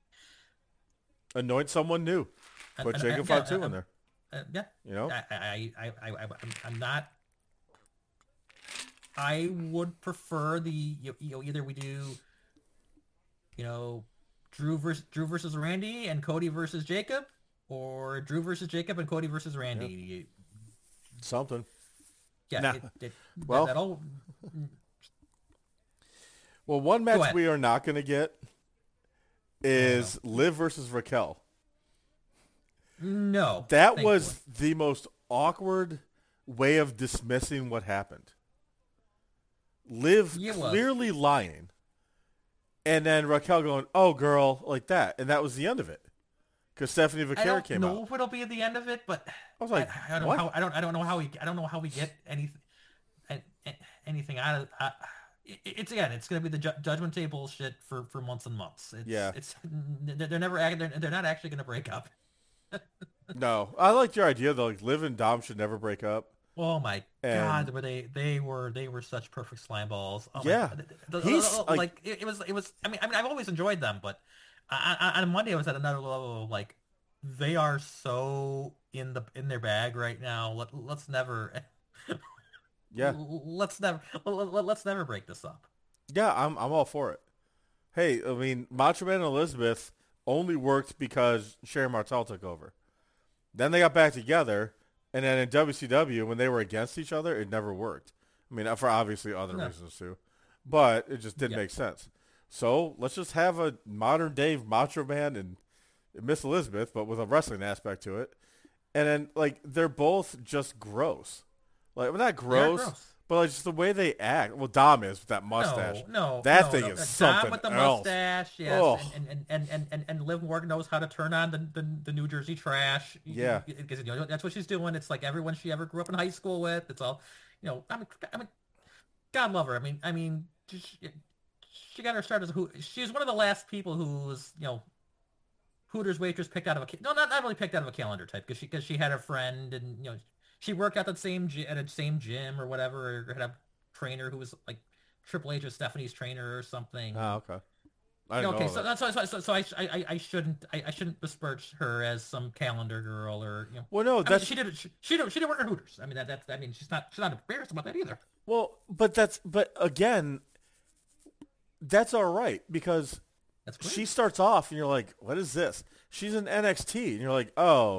Anoint someone new. Put and, Jacob and, yeah, Fatu uh, in there. Uh, yeah, you know. I, I, I, I, I, I'm not. I would prefer the you know either we do, you know, Drew versus Drew versus Randy and Cody versus Jacob, or Drew versus Jacob and Cody versus Randy. Yeah. Something. Yeah. Nah. It, it, well. That, that'll. Well, one match we are not going to get is Liv versus Raquel. No. That was the most awkward way of dismissing what happened. Liv clearly lying, and then Raquel going, "Oh, girl," like that, and that was the end of it. Because Stephanie Vaquera came out. I don't know if it'll be the end of it, but I was like, I, I don't what? know how I don't I don't know how we I don't know how we get anything anything out of. Uh, It's again. It's going to be the ju- Judgment Day bullshit for, for months and months. It's, yeah, it's they're never they're, they're not actually going to break up. No, I liked your idea though. Like Liv and Dom should never break up. Oh my and, god, were they they were they were such perfect slime balls. Oh yeah, the, the, he's the, like, like it, it was it was. I mean I mean I've always enjoyed them, but I, I, on Monday I was at another level. Of, like they are so in the in their bag right now. Let, let's never. Yeah. Let's never let's never break this up. Yeah, I'm I'm all for it. Hey, I mean, Macho Man and Elizabeth only worked because Sherry Martel took over. Then they got back together, and then in W C W, when they were against each other, it never worked. I mean, for obviously other no. reasons too, but it just didn't yeah. make sense. So let's just have a modern day Macho Man and Miss Elizabeth, but with a wrestling aspect to it. And then like they're both just gross. Like, well, not gross, gross, but like just the way they act. Well, Dom is with that mustache. No, no, that no, thing no. is Dom something with the else. mustache, yes, oh. and, and, and, and, and, and Liv Morgan knows how to turn on the, the, the New Jersey trash. Yeah, because you know that's what she's doing. It's like everyone she ever grew up in high school with. It's all, you know. I mean, I mean, God love her. I mean, I mean, she, she got her start as a Hoot. She's one of the last people who was, you know, Hooters waitress picked out of a no, not not really picked out of a calendar type because she because she had a friend and you know. She worked out at the same at a same gym or whatever, or had a trainer who was like Triple H or Stephanie's trainer or something. Oh, okay. I okay, know so that's so, so, so I, I I shouldn't I, I shouldn't besmirch her as some calendar girl or you know. Well, no, that's I mean, she did she, she did she did work at Hooters. I mean that that's I mean she's not she's not embarrassed about that either. Well, but that's but again, that's all right because that's she starts off and you're like, what is this? She's in N X T and you're like, oh.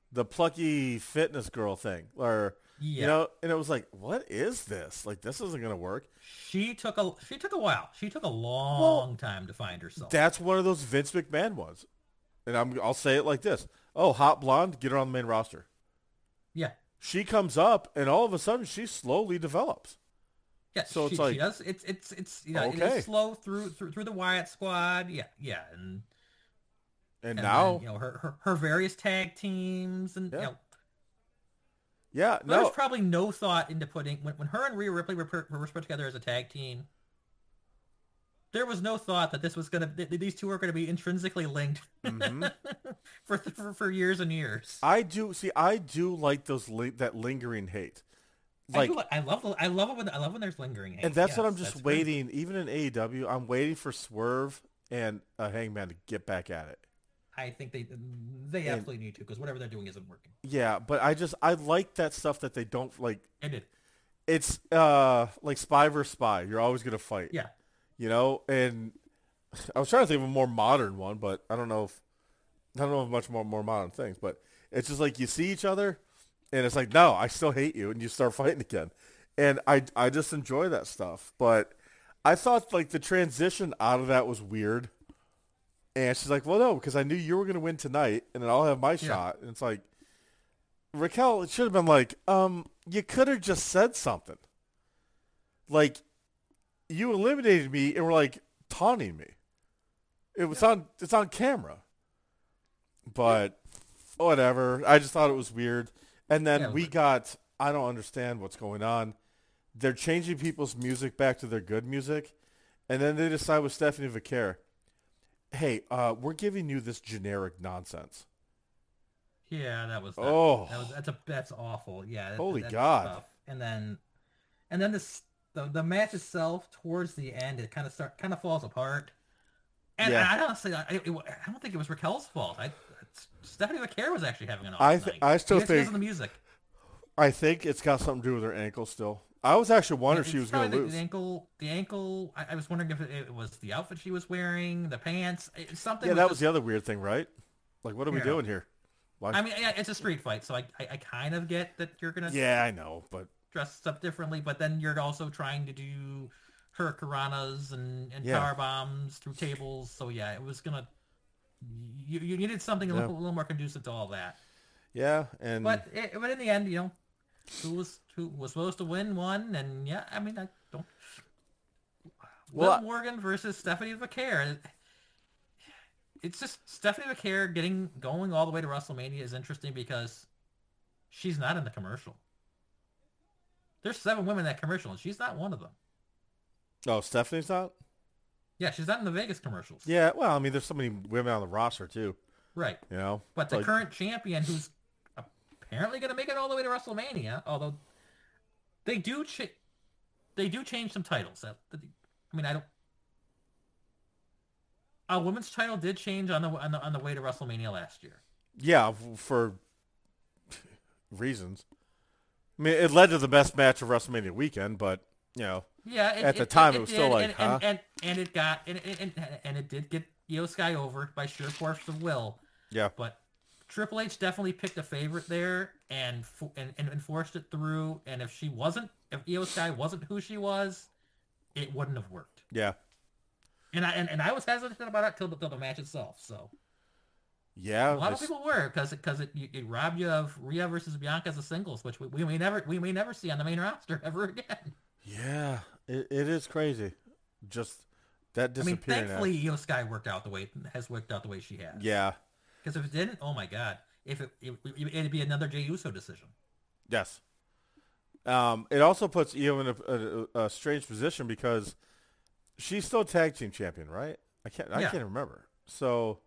the plucky fitness girl thing, or you Yeah. know, and it was like, what is this? Like, this isn't gonna work. She took a she took a while. She took a Well, long time to find herself. that's one of those Vince McMahon ones, and I'm I'll say it like this: oh, hot blonde, get her on the main roster. Yeah. She comes up, and all of a sudden, she slowly develops. Yeah, So she, it's like, she does. It's it's it's you know it okay. is slow through through through the Wyatt squad. Yeah, yeah, and And and now, then, you know her, her her various tag teams and yeah, you know yeah, there was no, probably no thought into putting when when her and Rhea Ripley were, put- were put together as a tag team. There was no thought that this was gonna th- these two are gonna be intrinsically linked hmm for, for for years and years. I do see. I do like those li- that lingering hate, I like, do. I love. I love it when I love when there's lingering hate. and that's what Yes, I'm just that's great. waiting. Even in A E W, I'm waiting for Swerve and uh, Hangman to get back at it. I think they they And- absolutely need to because whatever they're doing isn't working. Yeah, but I just I like that stuff that they don't like. I did. It's uh like spy versus spy. You're always gonna fight. Yeah. You know, and I was trying to think of a more modern one, but I don't know if I don't know of much more more modern things. But it's just like you see each other, and it's like, no, I still hate you, and you start fighting again. And I I just enjoy that stuff. But I thought like the transition out of that was weird. And she's like, well, no, because I knew you were gonna win tonight, and then I'll have my shot. And it's like, Raquel, it should have been like, um, you could have just said something. Like, you eliminated me and were like taunting me. It was on. It's on camera. But whatever. I just thought it was weird. And then Yeah, we but- got. I don't understand what's going on. They're changing people's music back to their good music, and then they decide with Stephanie Vaquer, hey, uh, we're giving you this generic nonsense. Yeah, that was. That, Oh. that was that's a that's awful. Yeah. that- Holy that's God. tough. And then, and then this the the match itself towards the end it kind of start kind of falls apart. And Yeah. I honestly I, it, I don't think it was Raquel's fault. I Stephanie McCare was actually having an off I th- night. I still Maybe it's because think- of the music. I think it's got something to do with her ankle still. I was actually wondering if she It's was going to probably lose. The ankle, the ankle. I, I was wondering if it, it was the outfit she was wearing, the pants, it, something. Yeah, that was just- the other weird thing, right? Like, what are we Yeah. doing here? Why? I mean, yeah, it's a street fight, so I, I, I kind of get that you're gonna yeah, I know, but dress stuff differently, but then you're also trying to do hurricanranas and, and Yeah. power bombs through tables. So yeah, it was gonna. You, you needed something a, Yeah. little, a little more conducive to all that. yeah, and But it, but in the end, you know, who was who was supposed to win won, and yeah, I mean, I don't. Well, Liv Morgan versus Stephanie Vaquer. It's just Stephanie Vaquer getting going all the way to WrestleMania is interesting because she's not in the commercial. There's seven women in that commercial, and she's not one of them. oh, Stephanie's not. Yeah, she's not in the Vegas commercials. Yeah, well, I mean, there's so many women on the roster too. Right. You know, But the Like, current champion, who's apparently going to make it all the way to WrestleMania, although they do ch- they do change some titles. That- that- I mean, I don't. A women's title did change on the on the on the way to WrestleMania last year. yeah, f- for reasons. I mean, it led to the best match of WrestleMania weekend, but you know, Yeah, it, At the time, it was still did, like, and, huh? and, and, and it got and, and, and, and it did get Io Sky over by sheer force of will. yeah, But Triple H definitely picked a favorite there and fo- and, and enforced it through. And if she wasn't, if Io Sky wasn't who she was, it wouldn't have worked. yeah, And I and, and I was hesitant about it till the, till the match itself. So yeah. a lot of this- people were because because it, it, it robbed you of Rhea versus Bianca as a singles, which we, we may never we may never see on the main roster ever again. yeah, it, it is crazy. Just that I mean, disappearing. act. thankfully, Io Sky worked out the way has worked out the way she has. Yeah. Because if it didn't, oh my god, if it, it it'd be another Jey Uso decision. Yes. Um, it also puts Io in a, a, a strange position because she's still tag team champion, right? I can't. I Yeah. can't remember. So,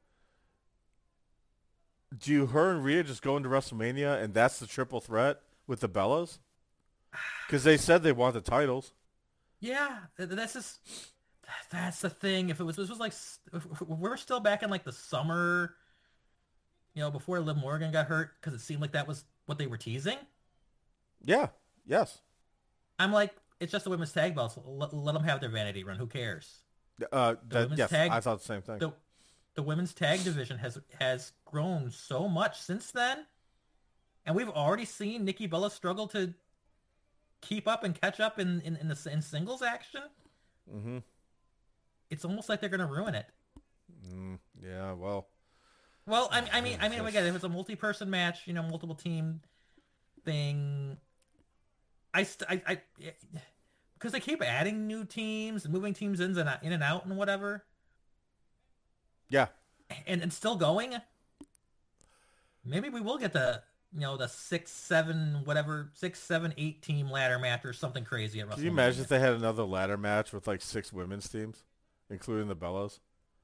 do her and Rhea just go into WrestleMania and that's the triple threat with the Bellas? Because they said they want the titles. Yeah, th- that's just that's the thing. If it was this was like s- if if we're still back in like the summer, you know, before Liv Morgan got hurt, because it seemed like that was what they were teasing. Yeah. Yes. I'm like, it's just the women's tag belts. Let, let them have their vanity run. Who cares? Uh, that, women's yes. tag- I thought the same thing. The the women's tag division has has grown so much since then. and we've already seen Nikki Bella struggle to keep up and catch up in in, in the in singles action. Mm-hmm. It's almost like they're going to ruin it. Mm, yeah, well. Well, I, I mean, I mean, again, if it's a multi-person match, you know, multiple team thing, I, st- I, I, because they keep adding new teams and moving teams in and out, in and out and whatever. Yeah. And and still going. Maybe we will get the, you know, the six, seven, whatever, six, seven, eight team ladder match or something crazy at WrestleMania. Can you imagine if they had another ladder match with like six women's teams, including the Bellas?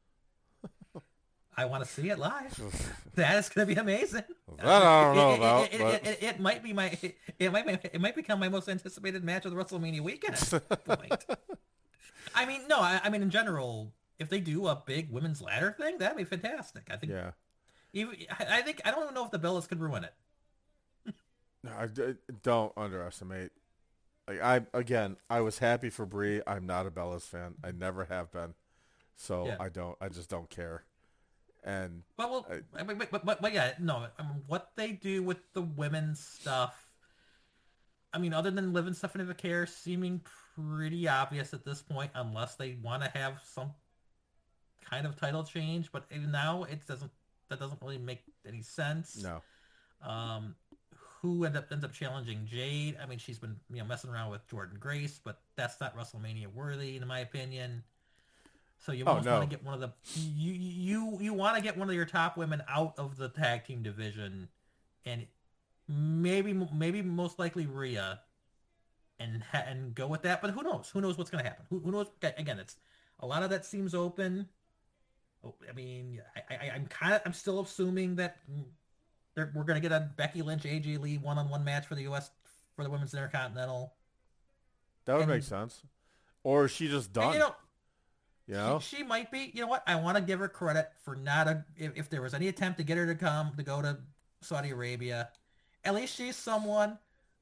I want to see it live. That is going to be amazing. That I don't know it, about. It, it, but... it, it, it might be my. It, it might. Be, it might become my most anticipated match of the WrestleMania weekend. At this point. I mean, no. I, I mean, in general, if they do a big women's ladder thing, that'd be fantastic. I think. Yeah. Even, I think I don't even know if the Bellas could ruin it. No, I don't underestimate. Like I again, I was happy for Brie. I'm not a Bellas fan. I never have been. So yeah. I don't. I just don't care. And but well, I, but, but, but, but yeah, no. I mean, what they do with the women's stuff, I mean, other than living Stephanie Vaquer seeming pretty obvious at this point, unless they want to have some kind of title change. But even now, it doesn't. That doesn't really make any sense. No. Um, who end up ends up challenging Jade? I mean, she's been you know messing around with Jordynne Grace, but that's not WrestleMania worthy, in my opinion. So you almost oh, no. want to get one of the you you you want to get one of your top women out of the tag team division, and maybe maybe most likely Rhea, and and go with that. But who knows? Who knows what's going to happen? Who, who knows? Again, it's a lot of that seems open. I mean, I, I I'm kind of I'm still assuming that we're going to get a Becky Lynch A J Lee one-on-one match for the U S for the Women's Intercontinental. That would and, make sense. Or is she just done? You know. You know? She, she might be. You know what? I want to give her credit for not a. If, if there was any attempt to get her to come to go to Saudi Arabia, at least she's someone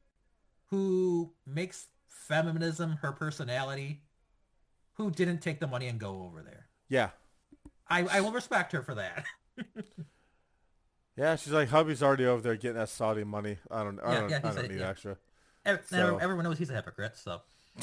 who makes feminism her personality, who didn't take the money and go over there. Yeah, I I will respect her for that. Yeah, she's like, hubby's already over there getting that Saudi money. I don't. I yeah, don't. yeah, I don't a, need yeah. extra. Every, so. Everyone knows he's a hypocrite. So.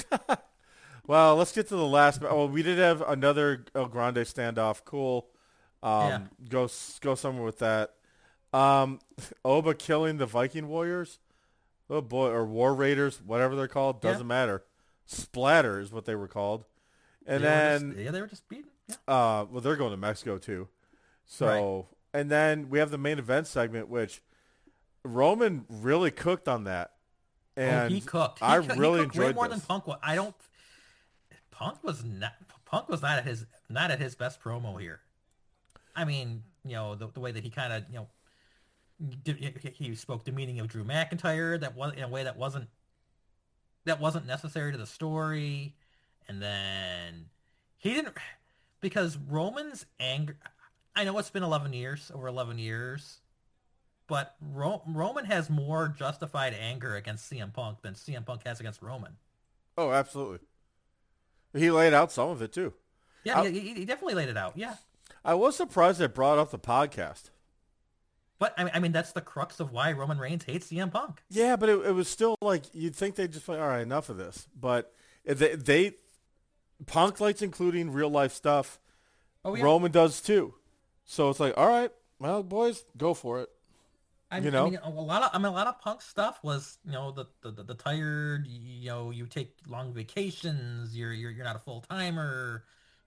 Well, let's get to the last. Oh, we did have another El Grande standoff. Cool. Um, yeah. Go go somewhere with that. Um, Oba killing the Viking Warriors. Oh boy, or War Raiders, whatever they're called, doesn't yeah. matter. Splatter is what they were called. And they then just, yeah, they were just beaten. Yeah. Uh, well, they're going to Mexico too. So, right. And then we have the main event segment, which Roman really cooked on that. And oh, he cooked. He I cooked, really he cooked enjoyed way more this. than Punk. I don't. Punk was not. Punk was not at his not at his best promo here. I mean, you know, the, the way that he kind of, you know, did, he spoke the meaning of Drew McIntyre that was in a way that wasn't that wasn't necessary to the story, and then he didn't because Roman's anger. I know it's been eleven years, over eleven years, but Ro- Roman has more justified anger against C M Punk than C M Punk has against Roman. Oh, absolutely. He laid out some of it too. Yeah, I, he, he definitely laid it out. Yeah. I was surprised they brought up the podcast. But I mean, I mean, that's the crux of why Roman Reigns hates C M Punk. Yeah, but it, it was still like you'd think they'd just like, all right, enough of this. But they, they Punk likes including real life stuff. Oh, yeah. Roman does too. So it's like, all right, well, boys, go for it. I, you know, I mean, a lot of I mean, a lot of Punk stuff was, you know, the the, the, the tired, you know, you take long vacations, you're you're you're not a full timer.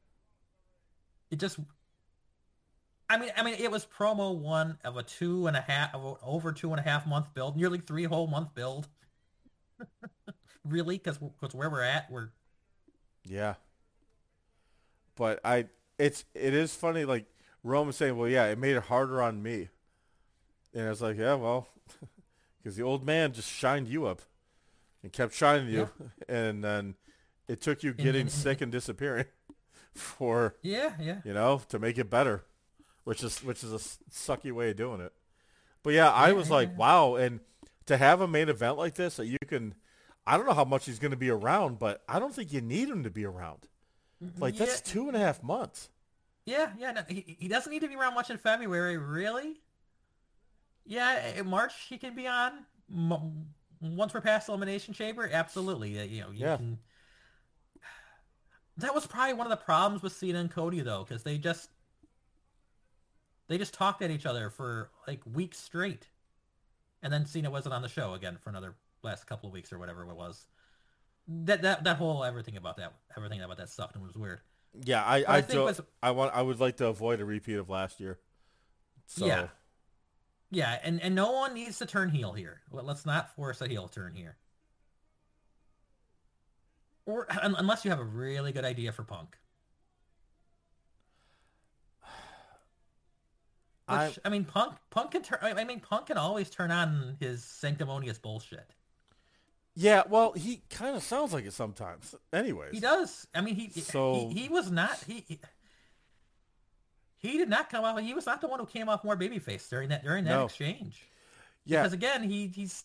It just, I mean, I mean, it was promo one of a two and a half, of a, over two and a half month build, nearly three whole month build. Really, because because where we're at, we're. Yeah. But I, it's it is funny, like Roman saying, well, yeah, it made it harder on me. And I was like, yeah, well, because the old man just shined you up and kept shining you. Yeah. And then it took you getting and, and, sick and disappearing for, yeah, yeah, you know, to make it better, which is which is a sucky way of doing it. But, yeah, I was yeah, like, yeah. wow. And to have a main event like this that you can, I don't know how much he's going to be around, but I don't think you need him to be around. Like, yeah. That's two and a half months. Yeah, yeah. No, he, he doesn't need to be around much in February, really. Yeah, in March he can be on. M- Once we're past Elimination Chamber, absolutely. Uh, You know, you Yeah. can. That was probably one of the problems with Cena and Cody though, because they just they just talked at each other for like weeks straight, and then Cena wasn't on the show again for another last couple of weeks or whatever it was. That that that whole everything about that everything about that sucked and was weird. Yeah, I But I I think do was I want I would like to avoid a repeat of last year. yeah So yeah, and and no one needs to turn heel here. Well, let's not force a heel turn here, or un- unless you have a really good idea for Punk. I Which I mean, Punk Punk can turn. I mean, Punk can always turn on his sanctimonious bullshit. yeah, well, he kind of sounds like it sometimes. He Anyways, does. I mean, he he so he was not he he, he did not come off. He was not the one who came off more babyface during that during that no, exchange. yeah, Because again, he he's.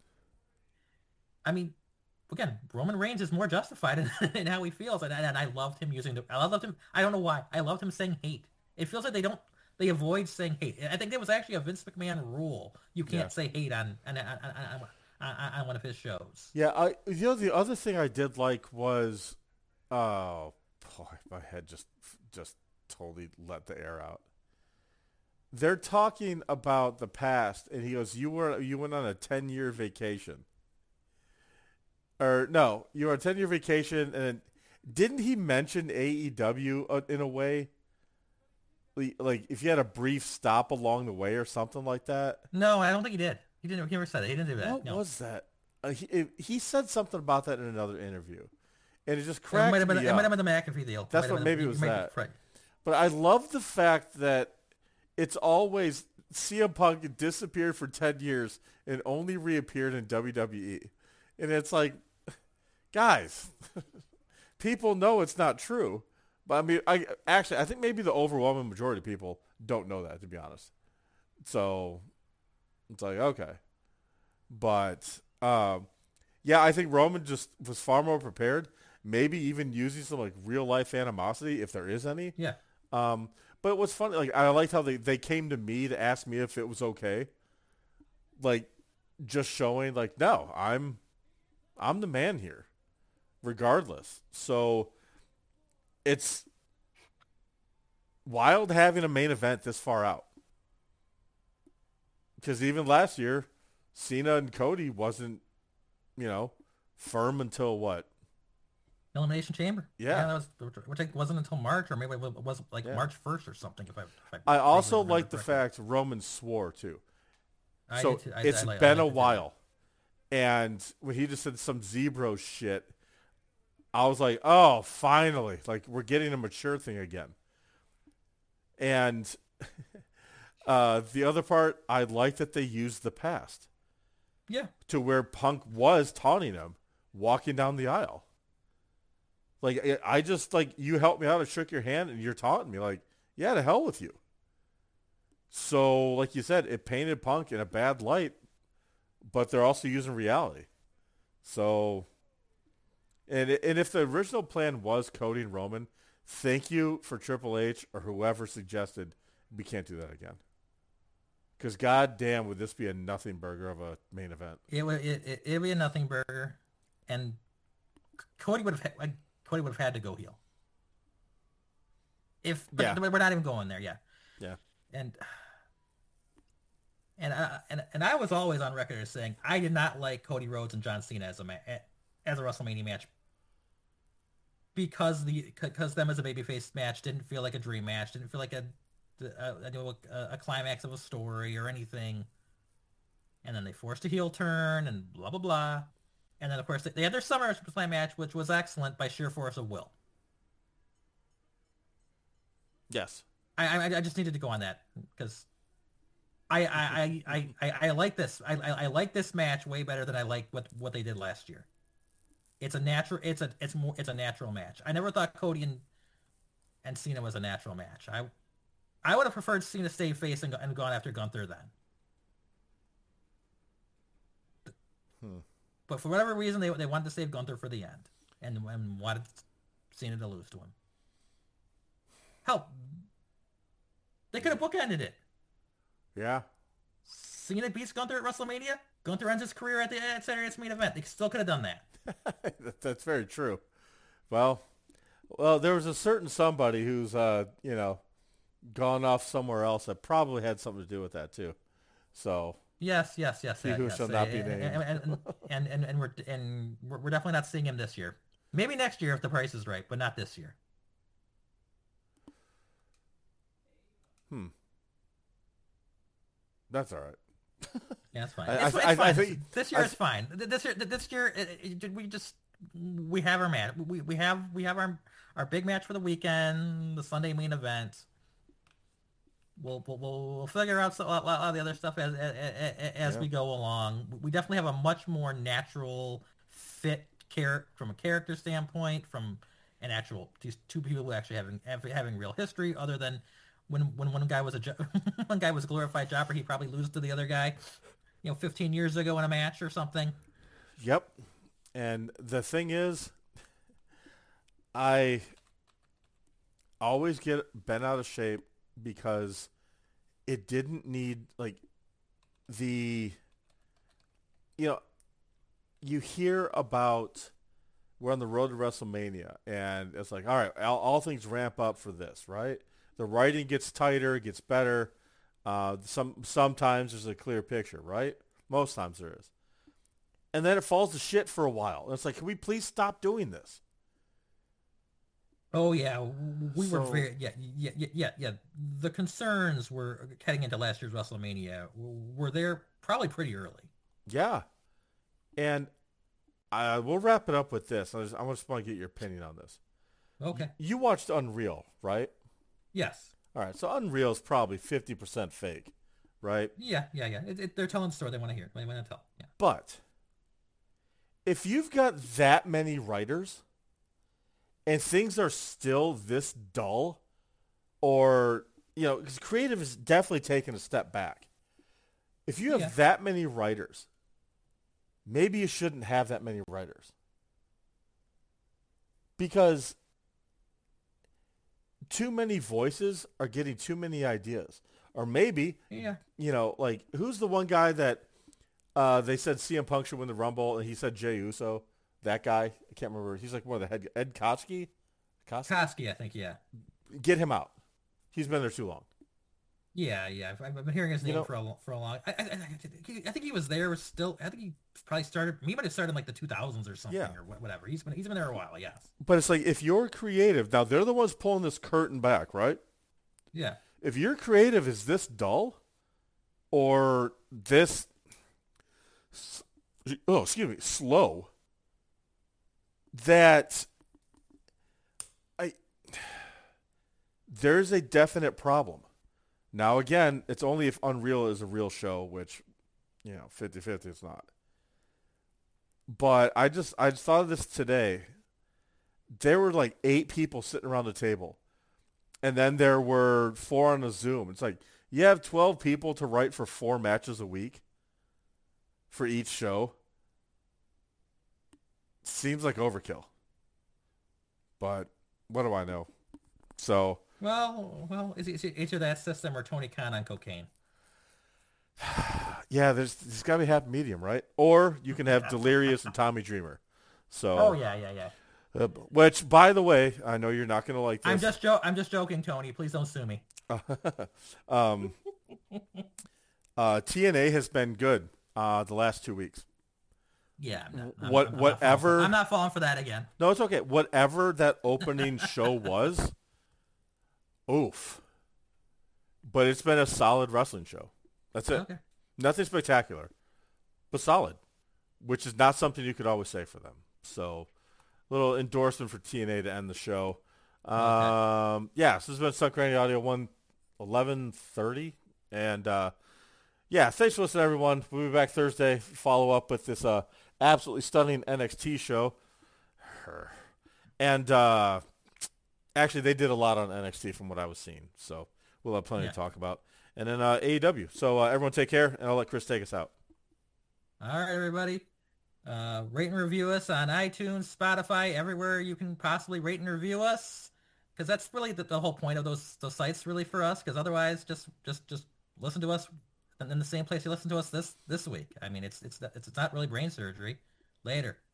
I mean, again, Roman Reigns is more justified in, in how he feels, and, and I loved him using the. I loved him. I don't know why. I loved him saying hate. It feels like they don't. They avoid saying hate. I think there was actually a Vince McMahon rule. You can't yeah, say hate on on, on, on, on, on one of his shows. yeah. I you know the other thing I did like was, oh boy, my head just just totally let the air out. They're talking about the past, and he goes, "You were you went on a ten year vacation." Or no, you were on a ten year vacation, and didn't he mention A E W uh, in a way? Like, like if you had a brief stop along the way or something like that. No, I don't think he did. He didn't. He never said it. He didn't do that. What No. was that? Uh, he, it, he said something about that in another interview, and it just It might cracked have been. me It might up. have been the McAfee deal. It That's might have what been- maybe it you was might be that. right. But I love the fact that it's always C M Punk disappeared for ten years and only reappeared in W W E, and it's like, guys, people know it's not true. But I mean, I actually I think maybe the overwhelming majority of people don't know that, to be honest. So it's like, okay, but um, yeah, I think Roman just was far more prepared. Maybe even using some like real life animosity if there is any. Yeah. Um, but what's funny, like I liked how they, they came to me to ask me if it was okay. Like, just showing like, no, I'm I'm the man here, regardless. So it's wild having a main event this far out. Because even last year, Cena and Cody wasn't, you know, firm until what? Elimination Chamber. Yeah. that was which I think wasn't until March, or maybe it was like Yeah. March first or something. If I, if I also vaguely remember like the correctly. fact Roman swore too. I So did too. I, it's I like- I been a liked it too. while. And when he just said some Zebro shit, I was like, oh, finally. Like, we're getting a mature thing again. And uh, the other part, I like that they used the past Yeah. to where Punk was taunting him walking down the aisle. Like, I- I just, like, you helped me out, I shook your hand, and you're taunting me. Like, yeah, to hell with you. So, like you said, it painted Punk in a bad light, but they're also using reality. So, and and if the original plan was Cody and Roman, thank you for Triple H or whoever suggested we can't do that again. Because goddamn, would this be a nothing burger of a main event? It would. It, it it'd be a nothing burger, and Cody would have. Like, Cody would have had to go heel. If but Yeah. we're not even going there. Yeah. Yeah. And and I, and and I was always on record as saying I did not like Cody Rhodes and John Cena as a ma- as a WrestleMania match because the because them as a babyface match didn't feel like a dream match, didn't feel like a a, a, a climax of a story or anything. And then they forced a heel turn and blah blah blah. And then of course they, they had their SummerSlam match, which was excellent by sheer force of will. Yes. I I, I just needed to go on that because I I, I, I, I, I like this. I, I I like this match way better than I like what what they did last year. It's a natural. It's a it's more it's a natural match. I never thought Cody and and Cena was a natural match. I I would have preferred Cena stay face and, go, and gone after Gunther then. Hmm. But for whatever reason, they they wanted to save Gunther for the end and, and wanted Cena to lose to him. Hell, they could have bookended it. Yeah. Cena beats Gunther at WrestleMania. Gunther ends his career at the at Saturday Night's Main Event. They still could have done that. That's very true. Well, well, there was a certain somebody who's, uh, you know, gone off somewhere else that probably had something to do with that too. So Yes, yes, yes. he yeah, who yes. shall not be and, named. and, and, and, and, and we're and we're, we're definitely not seeing him this year. Maybe next year if the price is right, but not this year. Hmm. That's all right. Yeah, that's fine. I, It's, I, it's I, fine. I think This year I, is fine. This year, this year, it, it, we just we have our match. We we have we have our our big match for the weekend, the Sunday main event. We'll we'll, we'll figure out a lot, lot of the other stuff as as, as Yeah. we go along. We definitely have a much more natural fit character from a character standpoint, from an actual these two people who actually having having real history, other than when when one guy was a jo- one guy was a glorified jobber, he probably lose to the other guy, you know, fifteen years ago in a match or something. Yep. And the thing is, I always get bent out of shape because it didn't need, like, the, you know, you hear about we're on the road to WrestleMania, and it's like, all right, all, all things ramp up for this, right? The writing gets tighter, it gets better. Uh, some sometimes there's a clear picture, right? Most times there is. And then it falls to shit for a while. And it's like, can we please stop doing this? Oh yeah, we were So- very yeah yeah yeah yeah yeah. The concerns were heading into last year's WrestleMania were there probably pretty early. Yeah. And I, we'll wrap it up with this. I just, I just want to get your opinion on this. Okay. You watched Unreal, right? Yes. All right. So Unreal is probably fifty percent fake, right? Yeah, yeah, yeah. It, it, they're telling the story they want to hear. They want to tell. Yeah. But if you've got that many writers and things are still this dull, or, you know, because creative is definitely taking a step back. If you have Yeah. that many writers, maybe you shouldn't have that many writers. Because too many voices are getting too many ideas. Or maybe, Yeah. you know, like, who's the one guy that uh, they said C M Punk should win the Rumble, and he said Jey Uso? That guy, I can't remember. He's like one of the head, Ed Koski? Koski? Koski, I think. Yeah. Get him out. He's been there too long. Yeah, yeah. I've, I've been hearing his You name know- for a lo- for a long. I, I, I, I think he was there. Was still. I think he probably started. He might have started in like the two thousands or something, Yeah. or wha- whatever. He's been he's been there a while. Yes. But it's like, if you're creative, now they're the ones pulling this curtain back, right? Yeah. If your creative is this dull or this, s- oh, excuse me, slow, that I, there's a definite problem. Now, again, it's only if Unreal is a real show, which, you know, fifty-fifty it's not. But I just, I just thought of this today. There were like eight people sitting around the table. And then there were four on a Zoom. It's like, you have twelve people to write for four matches a week for each show. Seems like overkill. But what do I know? So, Well, well, is it either that system or Tony Khan on cocaine? yeah, there's, there's got to be a happy medium, right? Or you can have Delirious and Tommy Dreamer. So, Oh yeah, yeah, yeah. uh, which, by the way, I know you're not going to like this. I'm just jo- I'm just joking, Tony. Please don't sue me. um, uh, T N A has been good uh, the last two weeks. Yeah. I'm not, I'm, What- I'm, I'm whatever- Not falling for, I'm not falling for that again. No, it's okay. Whatever that opening show was, oof. But it's been a solid wrestling show. That's it. Okay. Nothing spectacular, but solid, which is not something you could always say for them. So, little endorsement for T N A to end the show. Um, yeah, so this has been Sunk Granny Audio one eleven thirty. And, uh, yeah, thanks for listening, everyone. We'll be back Thursday. Follow up with this uh, absolutely stunning N X T show. And uh, actually, they did a lot on N X T from what I was seeing. So we'll have plenty Yeah. to talk about. And then uh, A E W. So uh, everyone take care, and I'll let Chris take us out. All right, everybody. Uh, rate and review us on iTunes, Spotify, everywhere you can possibly rate and review us, because that's really the, the whole point of those those sites, really, for us. Because otherwise, just just just listen to us in the same place you listen to us this this week. I mean, it's it's it's it's not really brain surgery. Later.